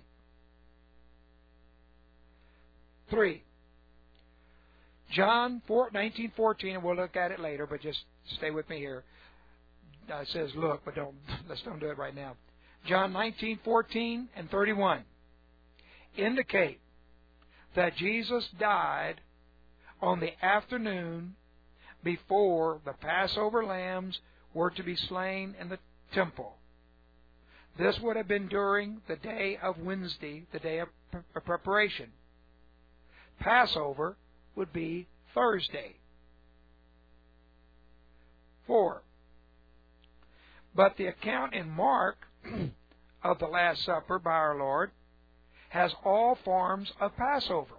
3. John 19:14, and we'll look at it later, but just stay with me here. It says look, but let's don't do it right now. John 19:14 and 31 indicate that Jesus died on the afternoon before the Passover lambs were to be slain in the temple. This would have been during the day of Wednesday, the day of preparation. Passover would be Thursday. 4. But the account in Mark of the Last Supper by our Lord has all forms of Passover,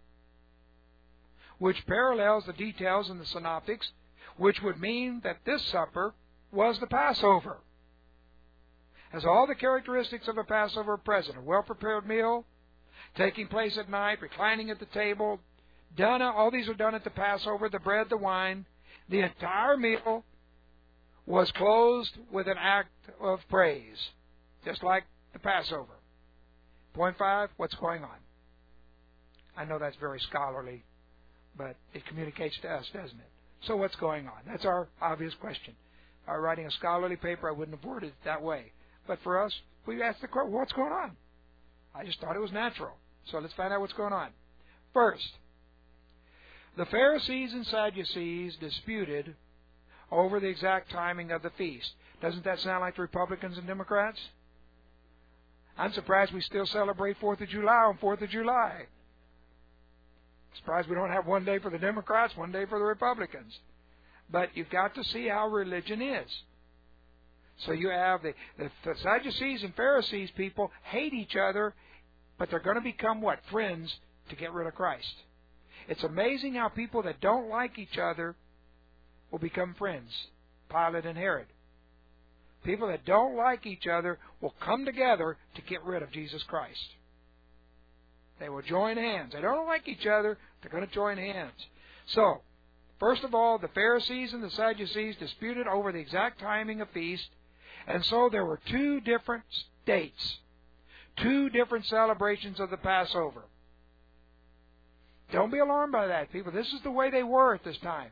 which parallels the details in the Synoptics, which would mean that this supper was the Passover. Has all the characteristics of a Passover present: a well-prepared meal, taking place at night, reclining at the table, all these are done at the Passover, the bread, the wine. The entire meal was closed with an act of praise, just like the Passover. Point 5, what's going on? I know that's very scholarly, but it communicates to us, doesn't it? So what's going on? That's our obvious question. If I were writing a scholarly paper, I wouldn't have worded it that way. But for us, we ask the question, what's going on? I just thought it was natural. So let's find out what's going on. First, the Pharisees and Sadducees disputed over the exact timing of the feast. Doesn't that sound like the Republicans and Democrats? I'm surprised we still celebrate 4th of July on 4th of July. Surprised we don't have one day for the Democrats, one day for the Republicans. But you've got to see how religion is. So you have the Sadducees and Pharisees people hate each other, but they're going to become what? Friends to get rid of Christ. It's amazing how people that don't like each other will become friends. Pilate and Herod. People that don't like each other will come together to get rid of Jesus Christ. They will join hands. They don't like each other. They're going to join hands. So, first of all, the Pharisees and the Sadducees disputed over the exact timing of feast. And so there were 2 different dates. 2 different celebrations of the Passover. Don't be alarmed by that, people. This is the way they were at this time.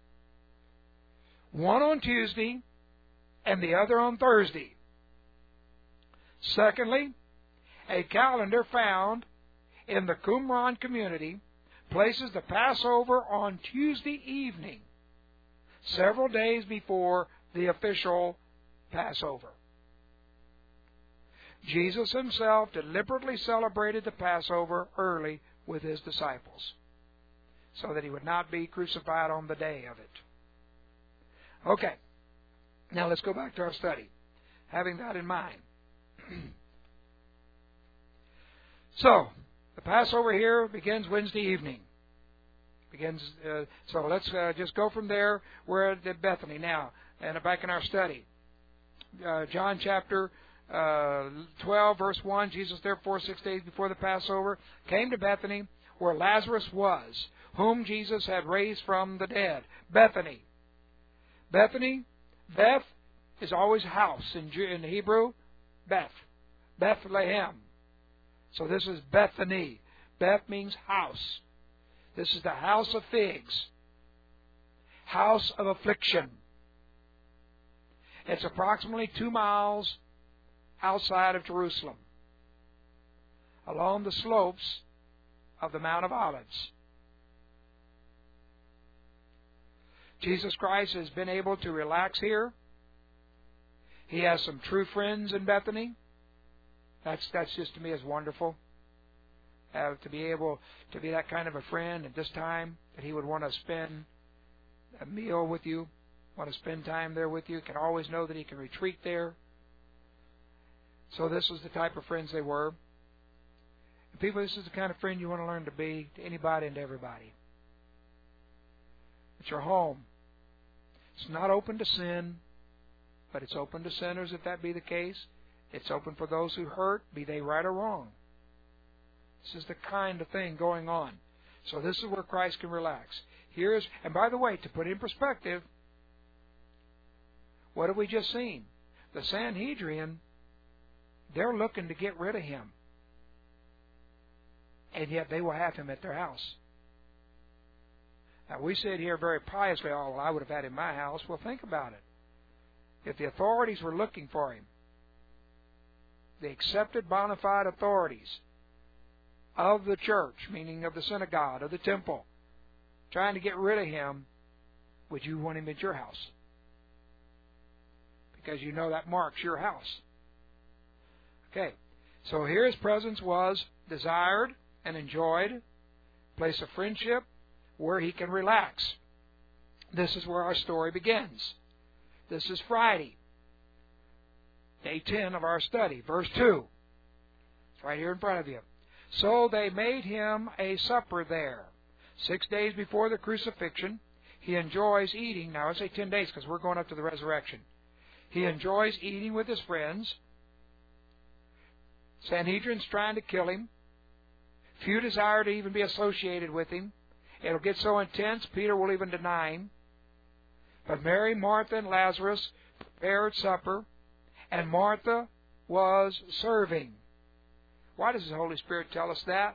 One on Tuesday and the other on Thursday. Secondly, a calendar found in the Qumran community places the Passover on Tuesday evening, several days before the official Passover. Jesus himself deliberately celebrated the Passover early with his disciples, so that he would not be crucified on the day of it. Okay, now let's go back to our study, having that in mind. So, the Passover here begins Wednesday evening. So let's just go from there. We're at Bethany now, and back in our study. John chapter 12, verse 1, Jesus therefore 6 days before the Passover came to Bethany, where Lazarus was, whom Jesus had raised from the dead. Bethany. Bethany, Beth is always house. In Hebrew, Beth. Bethlehem. So this is Bethany. Beth means house. This is the house of figs. House of affliction. It's approximately 2 miles outside of Jerusalem, along the slopes of the Mount of Olives. Jesus Christ has been able to relax here. He has some true friends in Bethany. That's just, to me, is wonderful. To be able to be that kind of a friend at this time, that he would want to spend a meal with you, want to spend time there with you, can always know that he can retreat there. So this was the type of friends they were. And people, this is the kind of friend you want to learn to be to anybody and to everybody. It's your home. It's not open to sin, but it's open to sinners if that be the case. It's open for those who hurt, be they right or wrong. This is the kind of thing going on. So this is where Christ can relax. Here's, and by the way, to put it in perspective, what have we just seen? The Sanhedrin, they're looking to get rid of him. And yet they will have him at their house. Now we sit here very piously, oh, well, I would have had him in my house. Well, think about it. If the authorities were looking for him, the accepted bona fide authorities of the church, meaning of the synagogue, of the temple, trying to get rid of him, would you want him at your house? Because you know that marks your house. Okay, so here his presence was desired and enjoyed, place of friendship, where he can relax. This is where our story begins. This is Friday, day 10 of our study, verse 2. It's right here in front of you. So they made him a supper there. 6 days before the crucifixion, he enjoys eating. Now, I say 10 days because we're going up to the resurrection. He enjoys eating with his friends. Sanhedrin's trying to kill him. Few desire to even be associated with him. It'll get so intense, Peter will even deny him. But Mary, Martha, and Lazarus prepared supper, and Martha was serving. Why does the Holy Spirit tell us that?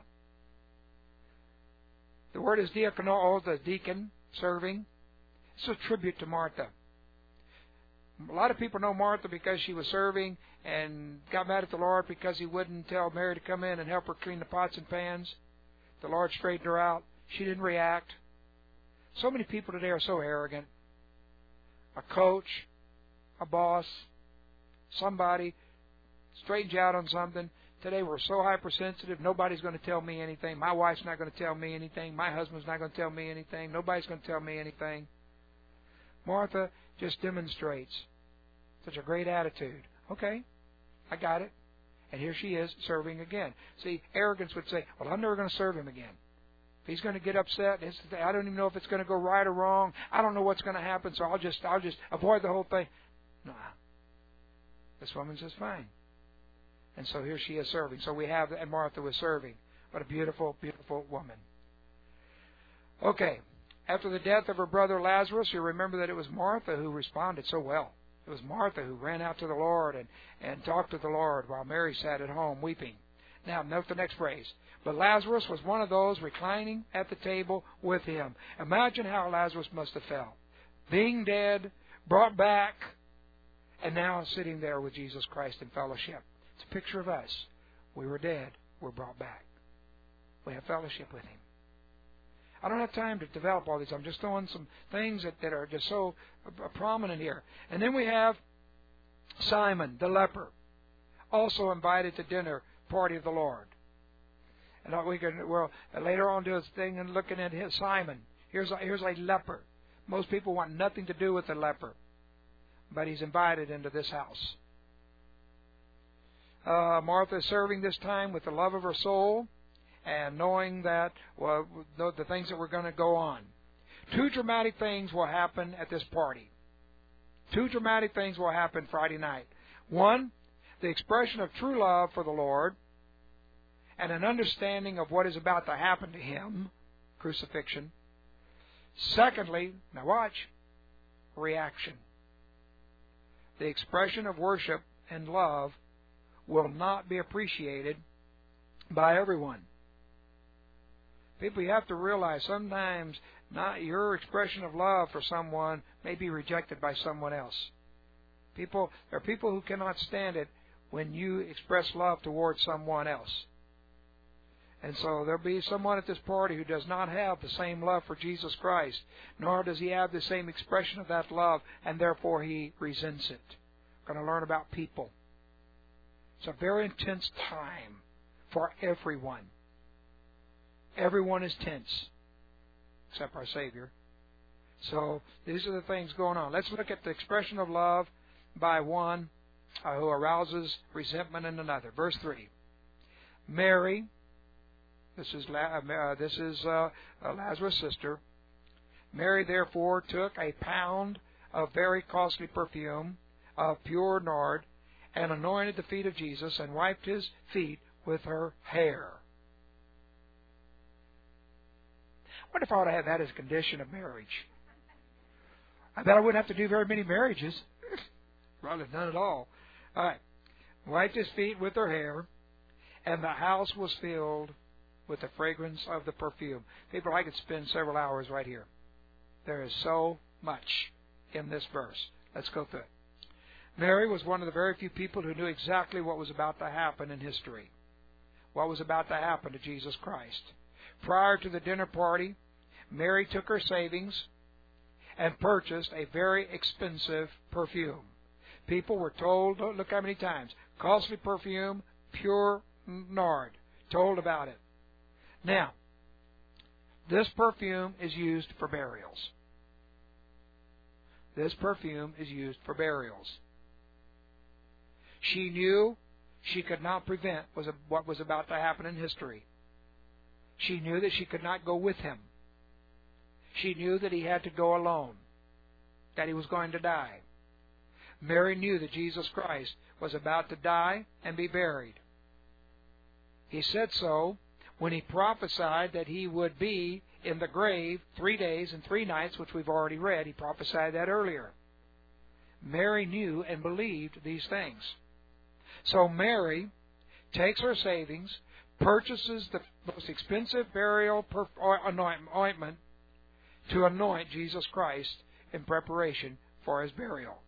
The word is diakono, the deacon, serving. It's a tribute to Martha. A lot of people know Martha because she was serving and got mad at the Lord because he wouldn't tell Mary to come in and help her clean the pots and pans. The Lord straightened her out. She didn't react. So many people today are so arrogant. A coach, a boss, somebody straightens you out on something. Today we're so hypersensitive, nobody's going to tell me anything. My wife's not going to tell me anything. My husband's not going to tell me anything. Nobody's going to tell me anything. Martha just demonstrates such a great attitude. Okay, I got it. And here she is serving again. See, arrogance would say, well, I'm never going to serve him again. If he's going to get upset, I don't even know if it's going to go right or wrong. I don't know what's going to happen, so I'll just avoid the whole thing. Nah. This woman says, fine. And so here she is serving. So we have, and Martha was serving. What a beautiful, beautiful woman. Okay. After the death of her brother Lazarus, you remember that it was Martha who responded so well. It was Martha who ran out to the Lord and talked to the Lord while Mary sat at home weeping. Now, note the next phrase. But Lazarus was one of those reclining at the table with him. Imagine how Lazarus must have felt. Being dead, brought back, and now sitting there with Jesus Christ in fellowship. It's a picture of us. We were dead. We're brought back. We have fellowship with him. I don't have time to develop all these. I'm just throwing some things that are just so prominent here. And then we have Simon, the leper, also invited to dinner party of the Lord. And we can later on do this thing and looking at his Simon. Here's a leper. Most people want nothing to do with the leper, but he's invited into this house. Martha is serving this time with the love of her soul and knowing that the things that were going to go on. Two dramatic things will happen at this party. Two dramatic things will happen Friday night. One, the expression of true love for the Lord and an understanding of what is about to happen to him, crucifixion. Secondly, now watch, reaction. The expression of worship and love will not be appreciated by everyone. People, you have to realize sometimes not your expression of love for someone may be rejected by someone else. There are people who cannot stand it when you express love towards someone else. And so there'll be someone at this party who does not have the same love for Jesus Christ, nor does he have the same expression of that love, and therefore he resents it. We're going to learn about people. It's a very intense time for everyone. Everyone is tense, except our Savior. So these are the things going on. Let's look at the expression of love by one who arouses resentment in another. Verse 3. Mary, this is Lazarus' sister. Mary therefore took a pound of very costly perfume of pure nard and anointed the feet of Jesus and wiped his feet with her hair. What if I would have had that as a condition of marriage? I bet I wouldn't have to do very many marriages. Probably none at all. All right. Wiped his feet with her hair, and the house was filled with the fragrance of the perfume. People, I could spend several hours right here. There is so much in this verse. Let's go through it. Mary was one of the very few people who knew exactly what was about to happen in history. What was about to happen to Jesus Christ. Prior to the dinner party, Mary took her savings and purchased a very expensive perfume. People were told, look how many times, costly perfume, pure nard, told about it. Now, this perfume is used for burials. This perfume is used for burials. She knew she could not prevent what was about to happen in history. She knew that she could not go with him. She knew that he had to go alone, that he was going to die. Mary knew that Jesus Christ was about to die and be buried. He said so when he prophesied that he would be in the grave 3 days and 3 nights, which we've already read. He prophesied that earlier. Mary knew and believed these things. So Mary takes her savings, purchases the most expensive burial ointment to anoint Jesus Christ in preparation for his burial.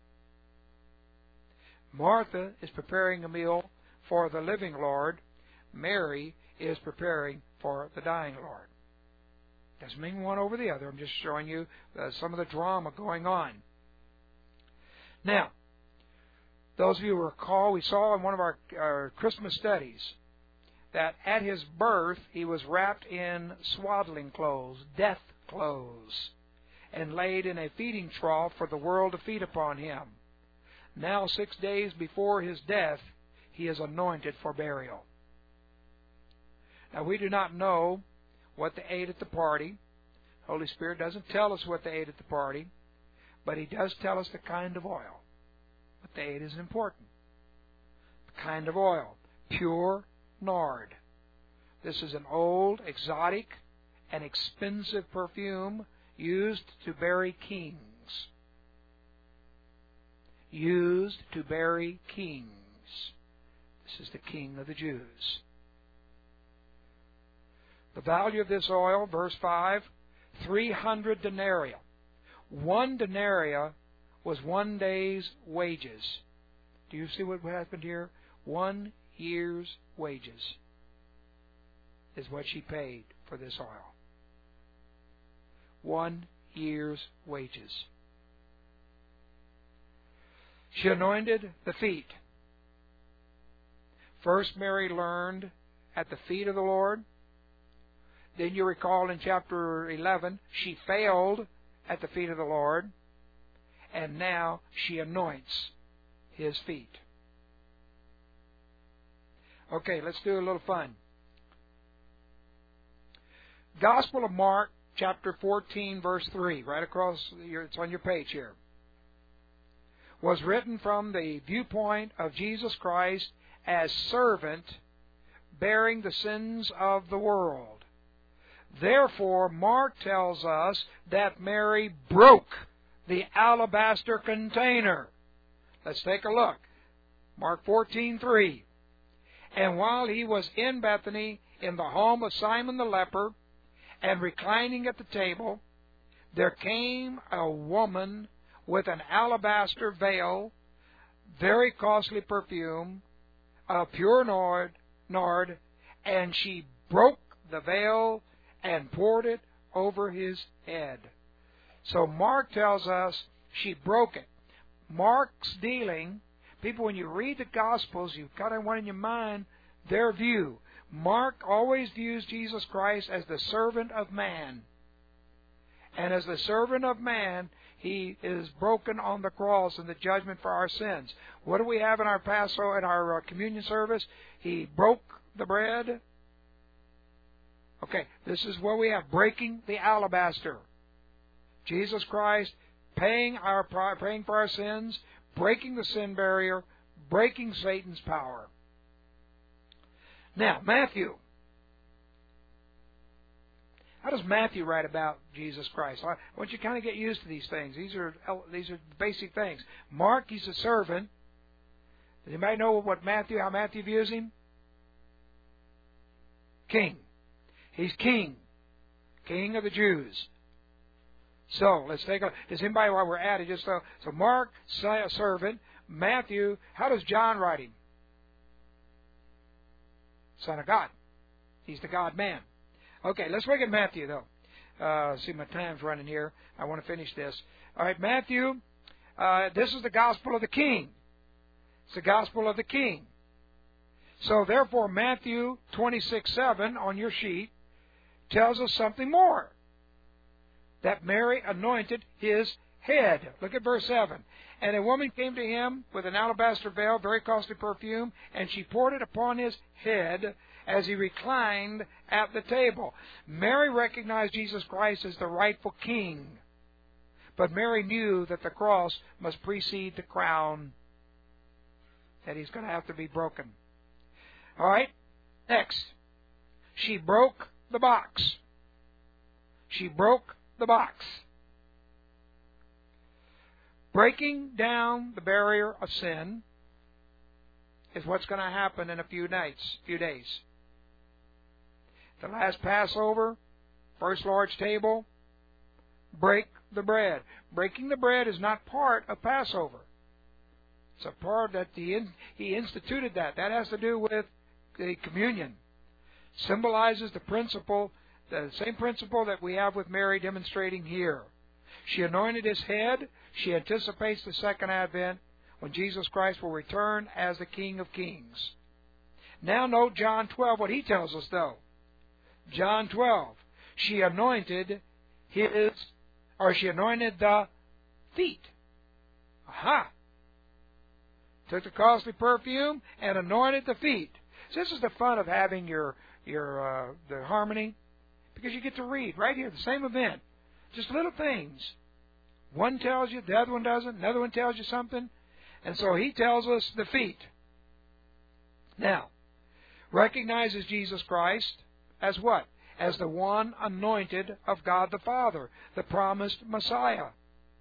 Martha is preparing a meal for the living Lord. Mary is preparing for the dying Lord. Doesn't mean one over the other. I'm just showing you some of the drama going on. Now, those of you who recall, we saw in one of our Christmas studies that at his birth he was wrapped in swaddling clothes, death clothes, and laid in a feeding trough for the world to feed upon him. Now, 6 days before his death, he is anointed for burial. Now, we do not know what they ate at the party. Holy Spirit doesn't tell us what they ate at the party, but he does tell us the kind of oil. What they ate is important. The kind of oil, pure nard. This is an old, exotic, and expensive perfume used to bury kings. Used to bury kings. This is the King of the Jews. The value of this oil, verse 5, 300 denarii. 1 denarii was 1 day's wages. Do you see what happened here? 1 year's wages is what she paid for this oil. 1 year's wages. She anointed the feet. First, Mary learned at the feet of the Lord. Then you recall in chapter 11, she failed at the feet of the Lord. And now she anoints his feet. Okay, let's do a little fun. Gospel of Mark, chapter 14, verse 3, right across, it's on your page here, was written from the viewpoint of Jesus Christ as servant bearing the sins of the world. Therefore, Mark tells us that Mary broke the alabaster container. Let's take a look. Mark 14:3. And while he was in Bethany, in the home of Simon the leper, and reclining at the table, there came a woman with an alabaster veil, very costly perfume, pure nard, and she broke the veil and poured it over his head. So Mark tells us she broke it. Mark's dealing, people, when you read the Gospels, you've got to want in your mind their view. Mark always views Jesus Christ as the servant of man. And as the servant of man, he is broken on the cross in the judgment for our sins. What do we have in our Passover, in our communion service? He broke the bread. Okay, this is what we have, breaking the alabaster. Jesus Christ paying for our sins, breaking the sin barrier, breaking Satan's power. Now, Matthew. How does Matthew write about Jesus Christ? I want you to kind of get used to these things. These are basic things. Mark, he's a servant. Does anybody know how Matthew views him? King. He's king. King of the Jews. So, let's take a... Does anybody, while we're at it, so Mark, a servant. Matthew, how does John write him? Son of God. He's the God-man. Okay, let's look at Matthew, though. See, my time's running here. I want to finish this. All right, Matthew, this is the gospel of the king. It's the gospel of the king. So, therefore, Matthew 26:7 on your sheet tells us something more. That Mary anointed his head. Look at verse 7. And a woman came to him with an alabaster veil, very costly perfume, and she poured it upon his head as he reclined at the table. Mary recognized Jesus Christ as the rightful king. But Mary knew that the cross must precede the crown, that he's going to have to be broken. All right, next. She broke the box. She broke the box. Breaking down the barrier of sin is what's going to happen in a few days. The last Passover, first Lord's table, break the bread. Breaking the bread is not part of Passover. It's a part that he instituted that. That has to do with the communion. Symbolizes the principle, the same principle that we have with Mary demonstrating here. She anointed his head. She anticipates the second advent when Jesus Christ will return as the King of Kings. Now note John 12, what he tells us though. John 12. She anointed the feet. Aha! Took the costly perfume and anointed the feet. So this is the fun of having the harmony, because you get to read right here the same event, just little things. One tells you, the other one doesn't. Another one tells you something, and so he tells us the feet. Now, recognizes Jesus Christ as what? As the one anointed of God the Father, the promised Messiah.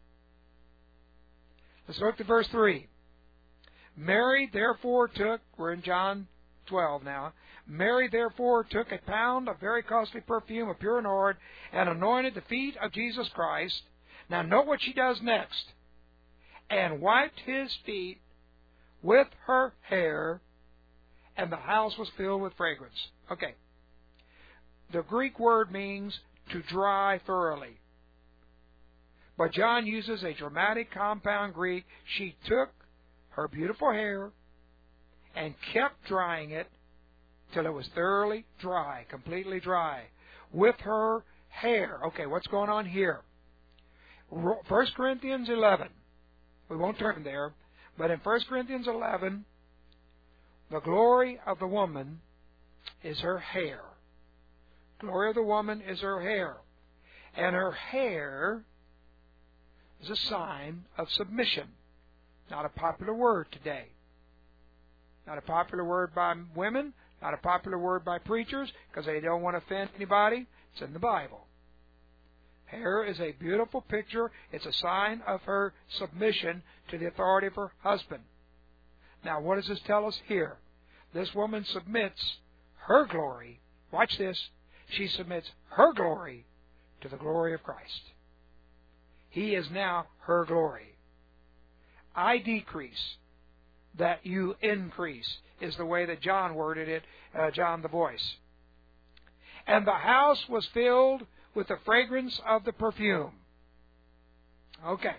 Let's look at verse 3. Mary therefore took, we're in John 12 now, Mary therefore took a pound of very costly perfume of pure nard and anointed the feet of Jesus Christ. Now note what she does next. And wiped his feet with her hair, and the house was filled with fragrance. Okay. The Greek word means to dry thoroughly. But John uses a dramatic compound Greek. She took her beautiful hair and kept drying it till it was thoroughly dry, completely dry, with her hair. Okay, what's going on here? 1 Corinthians 11. We won't turn there, but in 1 Corinthians 11, the glory of the woman is her hair. Glory of the woman is her hair. And her hair is a sign of submission. Not a popular word today. Not a popular word by women, not a popular word by preachers, because they don't want to offend anybody. It's in the Bible. Hair is a beautiful picture. It's a sign of her submission to the authority of her husband. Now, what does this tell us here? This woman submits her glory. Watch this. She submits her glory to the glory of Christ. He is now her glory. I decrease, that you increase, is the way that John worded it, John the Voice. And the house was filled with the fragrance of the perfume. Okay.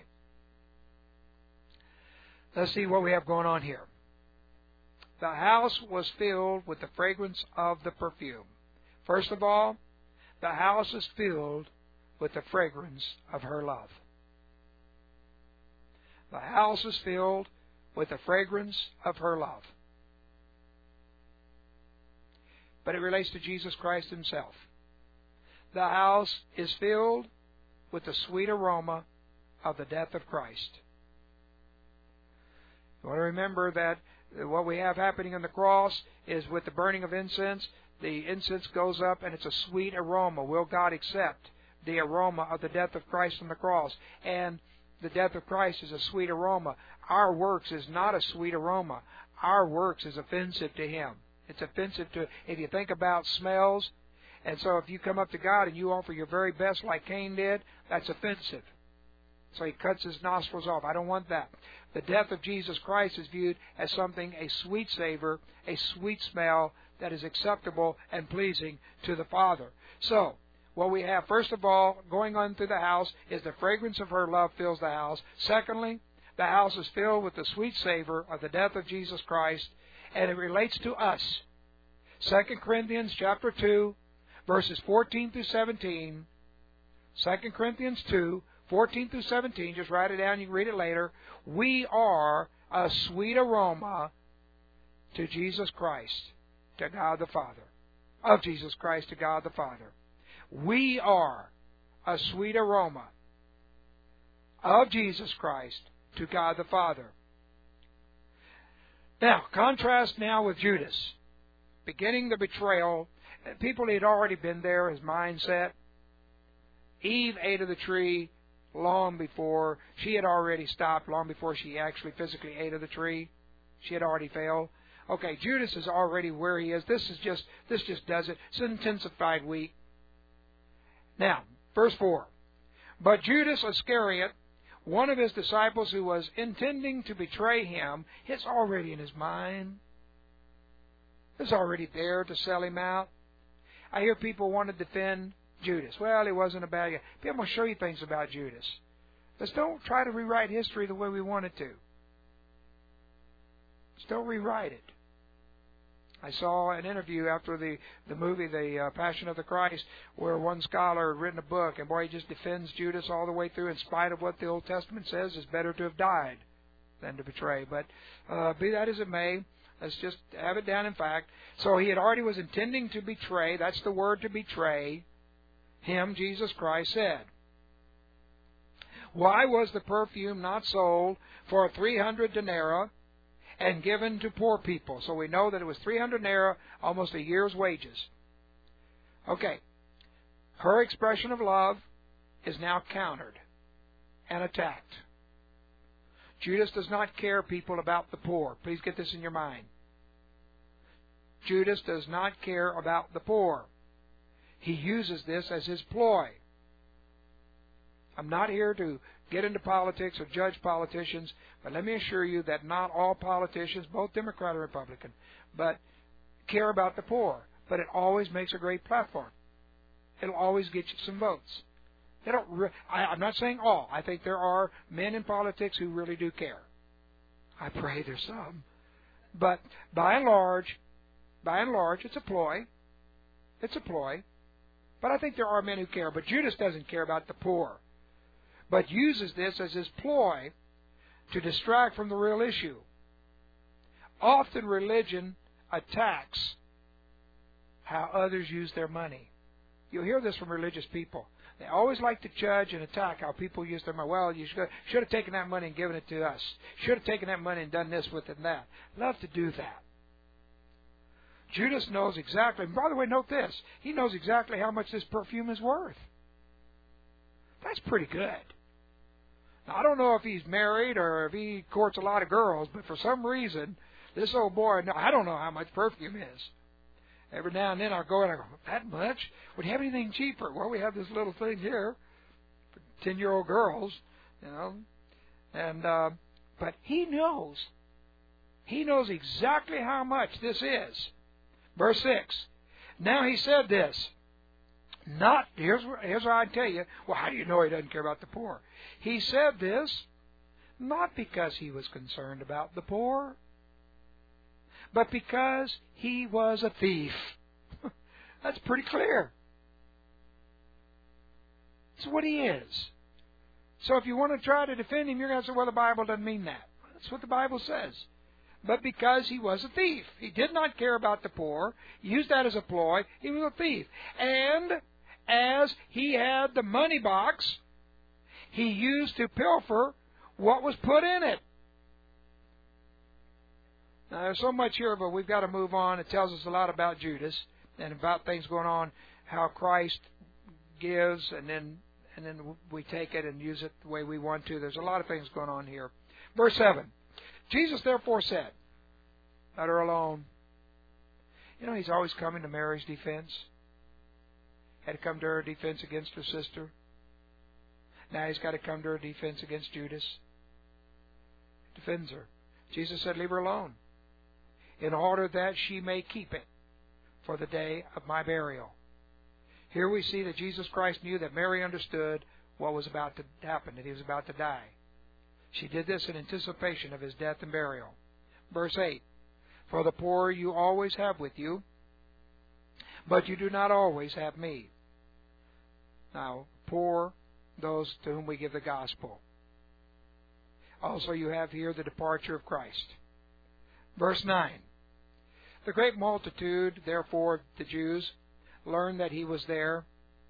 Let's see what we have going on here. The house was filled with the fragrance of the perfume. First of all, the house is filled with the fragrance of her love. The house is filled with the fragrance of her love. But it relates to Jesus Christ himself. The house is filled with the sweet aroma of the death of Christ. You want to remember that what we have happening on the cross is with the burning of incense, the incense goes up, and it's a sweet aroma. Will God accept the aroma of the death of Christ on the cross? And the death of Christ is a sweet aroma. Our works is not a sweet aroma. Our works is offensive to Him. It's offensive to, if you think about smells, and so if you come up to God and you offer your very best like Cain did, that's offensive. So He cuts his nostrils off. I don't want that. The death of Jesus Christ is viewed as something, a sweet savor, a sweet smell that is acceptable and pleasing to the Father. So, what we have, first of all, going on through the house is the fragrance of her love fills the house. Secondly, the house is filled with the sweet savor of the death of Jesus Christ, and it relates to us. 2 Corinthians chapter 2, verses 14 through 17. 2 Corinthians 2, 14 through 17, just write it down, you can read it later. We are a sweet aroma to Jesus Christ, to God the Father. Of Jesus Christ to God the Father. We are a sweet aroma of Jesus Christ to God the Father. Now, contrast now with Judas. Beginning the betrayal, people had already been there, his mindset. Eve ate of the tree long before. She had already stopped long before she actually physically ate of the tree. She had already failed. Okay, Judas is already where he is. This just does it. It's an intensified week. Now, verse 4. But Judas Iscariot, one of his disciples who was intending to betray him, it's already in his mind. It's already there to sell him out. I hear people want to defend Judas. Well, he wasn't a bad guy. I'm going to show you things about Judas. Let's don't try to rewrite history the way we want it to. Let's don't rewrite it. I saw an interview after the movie, The Passion of the Christ, where one scholar had written a book, and boy, he just defends Judas all the way through in spite of what the Old Testament says. It's better to have died than to betray. But be that as it may, let's just have it down in fact. So he had already was intending to betray. That's the word, to betray. Him, Jesus Christ said. Why was the perfume not sold for 300 denarii and given to poor people? So we know that it was 300 denarii, almost a year's wages. Okay. Her expression of love is now countered and attacked. Judas does not care, people, about the poor. Please get this in your mind. Judas does not care about the poor. He uses this as his ploy. I'm not here to get into politics or judge politicians, but let me assure you that not all politicians, both Democrat and Republican, but care about the poor. But it always makes a great platform. It'll always get you some votes. I'm not saying all. I think there are men in politics who really do care. I pray there's some. But by and large, it's a ploy. It's a ploy. But I think there are men who care. But Judas doesn't care about the poor, but uses this as his ploy to distract from the real issue. Often religion attacks how others use their money. You'll hear this from religious people. They always like to judge and attack how people use their money. Well, you should have taken that money and given it to us. Should have taken that money and done this with it and that. Love to do that. Judas knows exactly, and by the way, note this, he knows exactly how much this perfume is worth. That's pretty good. Now, I don't know if he's married or if he courts a lot of girls, but for some reason, this old boy, I don't know how much perfume is. Every now and then I'll go and I go, that much? Would you have anything cheaper? Well, we have this little thing here for 10-year-old girls, you know. And but he knows. He knows exactly how much this is. Verse 6. Now he said this. Here's what I tell you. Well, how do you know he doesn't care about the poor? He said this not because he was concerned about the poor, but because he was a thief. That's pretty clear. That's what he is. So if you want to try to defend him, you're going to say, well, the Bible doesn't mean that. That's what the Bible says. But because he was a thief. He did not care about the poor. He used that as a ploy. He was a thief. And as he had the money box, he used to pilfer what was put in it. Now, there's so much here, but we've got to move on. It tells us a lot about Judas. and about things going on, how Christ gives, and then we take it and use it the way we want to. There's a lot of things going on here. Verse 7. Jesus therefore said, let her alone. You know, he's always coming to Mary's defense. Had to come to her defense against her sister. Now he's got to come to her defense against Judas. Defends her. Jesus said, leave her alone, in order that she may keep it for the day of my burial. Here we see that Jesus Christ knew that Mary understood what was about to happen, that he was about to die. She did this in anticipation of his death and burial. Verse 8, for the poor you always have with you, but you do not always have me. Now, poor, those to whom we give the gospel. Also you have here the departure of Christ. Verse 9, the great multitude, therefore, of the Jews, learned that he was there.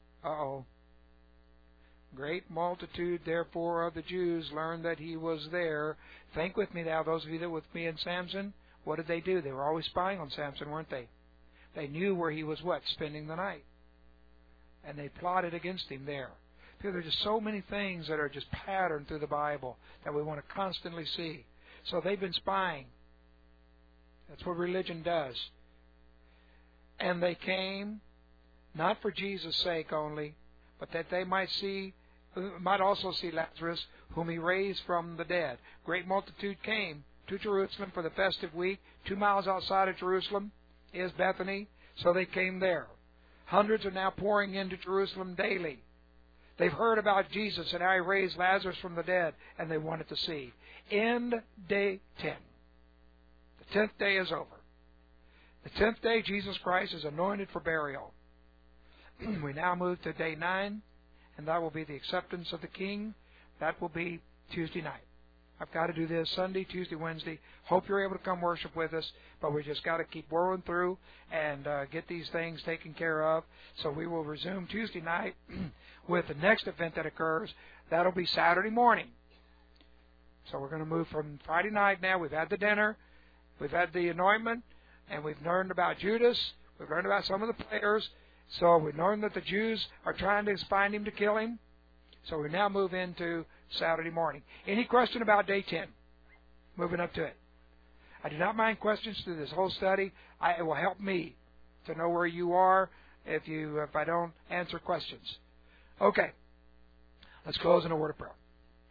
Great multitude, therefore, of the Jews learned that he was there. Think with me now, those of you that were with me in Samson. What did they do? They were always spying on Samson, weren't they? They knew where he was, spending the night. And they plotted against him there. There are just so many things that are just patterned through the Bible that we want to constantly see. So they've been spying. That's what religion does. And they came, not for Jesus' sake only, but that they might also see Lazarus, whom he raised from the dead. Great multitude came to Jerusalem for the festive week. 2 miles outside of Jerusalem is Bethany, so they came there. Hundreds are now pouring into Jerusalem daily. They've heard about Jesus and how he raised Lazarus from the dead, and they wanted to see. End day 10. The 10th day is over. The 10th day, Jesus Christ is anointed for burial. We now move to day 9, and that will be the acceptance of the King. That will be Tuesday night. I've got to do this Sunday, Tuesday, Wednesday. Hope you're able to come worship with us, but we just got to keep whirling through and get these things taken care of. So we will resume Tuesday night with the next event that occurs. That'll be Saturday morning. So we're going to move from Friday night now. We've had the dinner. We've had the anointment, and we've learned about Judas. We've learned about some of the players. So we learned that the Jews are trying to find him to kill him. So we now move into Saturday morning. Any question about day 10? Moving up to it. I do not mind questions through this whole study. It will help me to know where you are if I don't answer questions. Okay. Let's close in a word of prayer.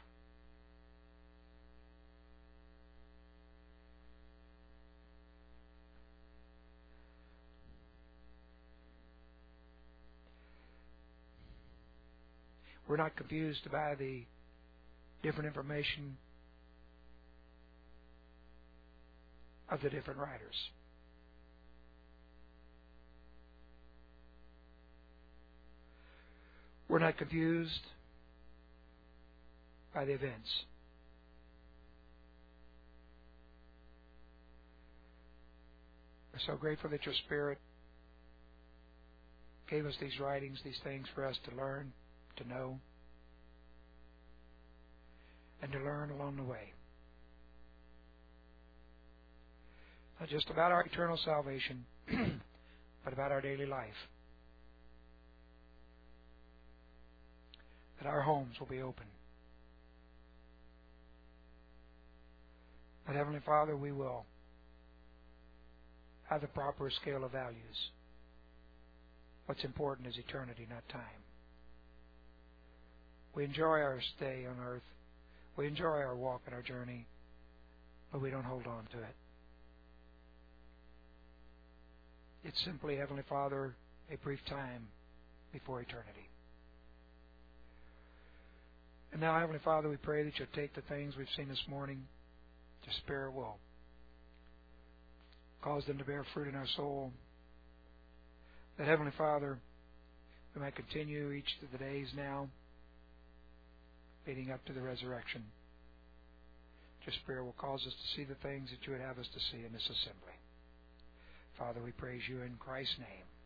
We're not confused by the different information of the different writers. We're not confused by the events. We're so grateful that your Spirit gave us these writings, these things for us to learn, to know, and to learn along the way. Not just about our eternal salvation, but about our daily life. That our homes will be open. That, Heavenly Father, we will have the proper scale of values. What's important is eternity, not time. We enjoy our stay on earth. We enjoy our walk and our journey, but we don't hold on to it. It's simply, Heavenly Father, a brief time before eternity. And now, Heavenly Father, we pray that you'll take the things we've seen this morning. Your Spirit will cause them to bear fruit in our soul. That, Heavenly Father, we might continue each of the days now leading up to the resurrection. Your Spirit will cause us to see the things that you would have us to see in this assembly. Father, we praise you in Christ's name.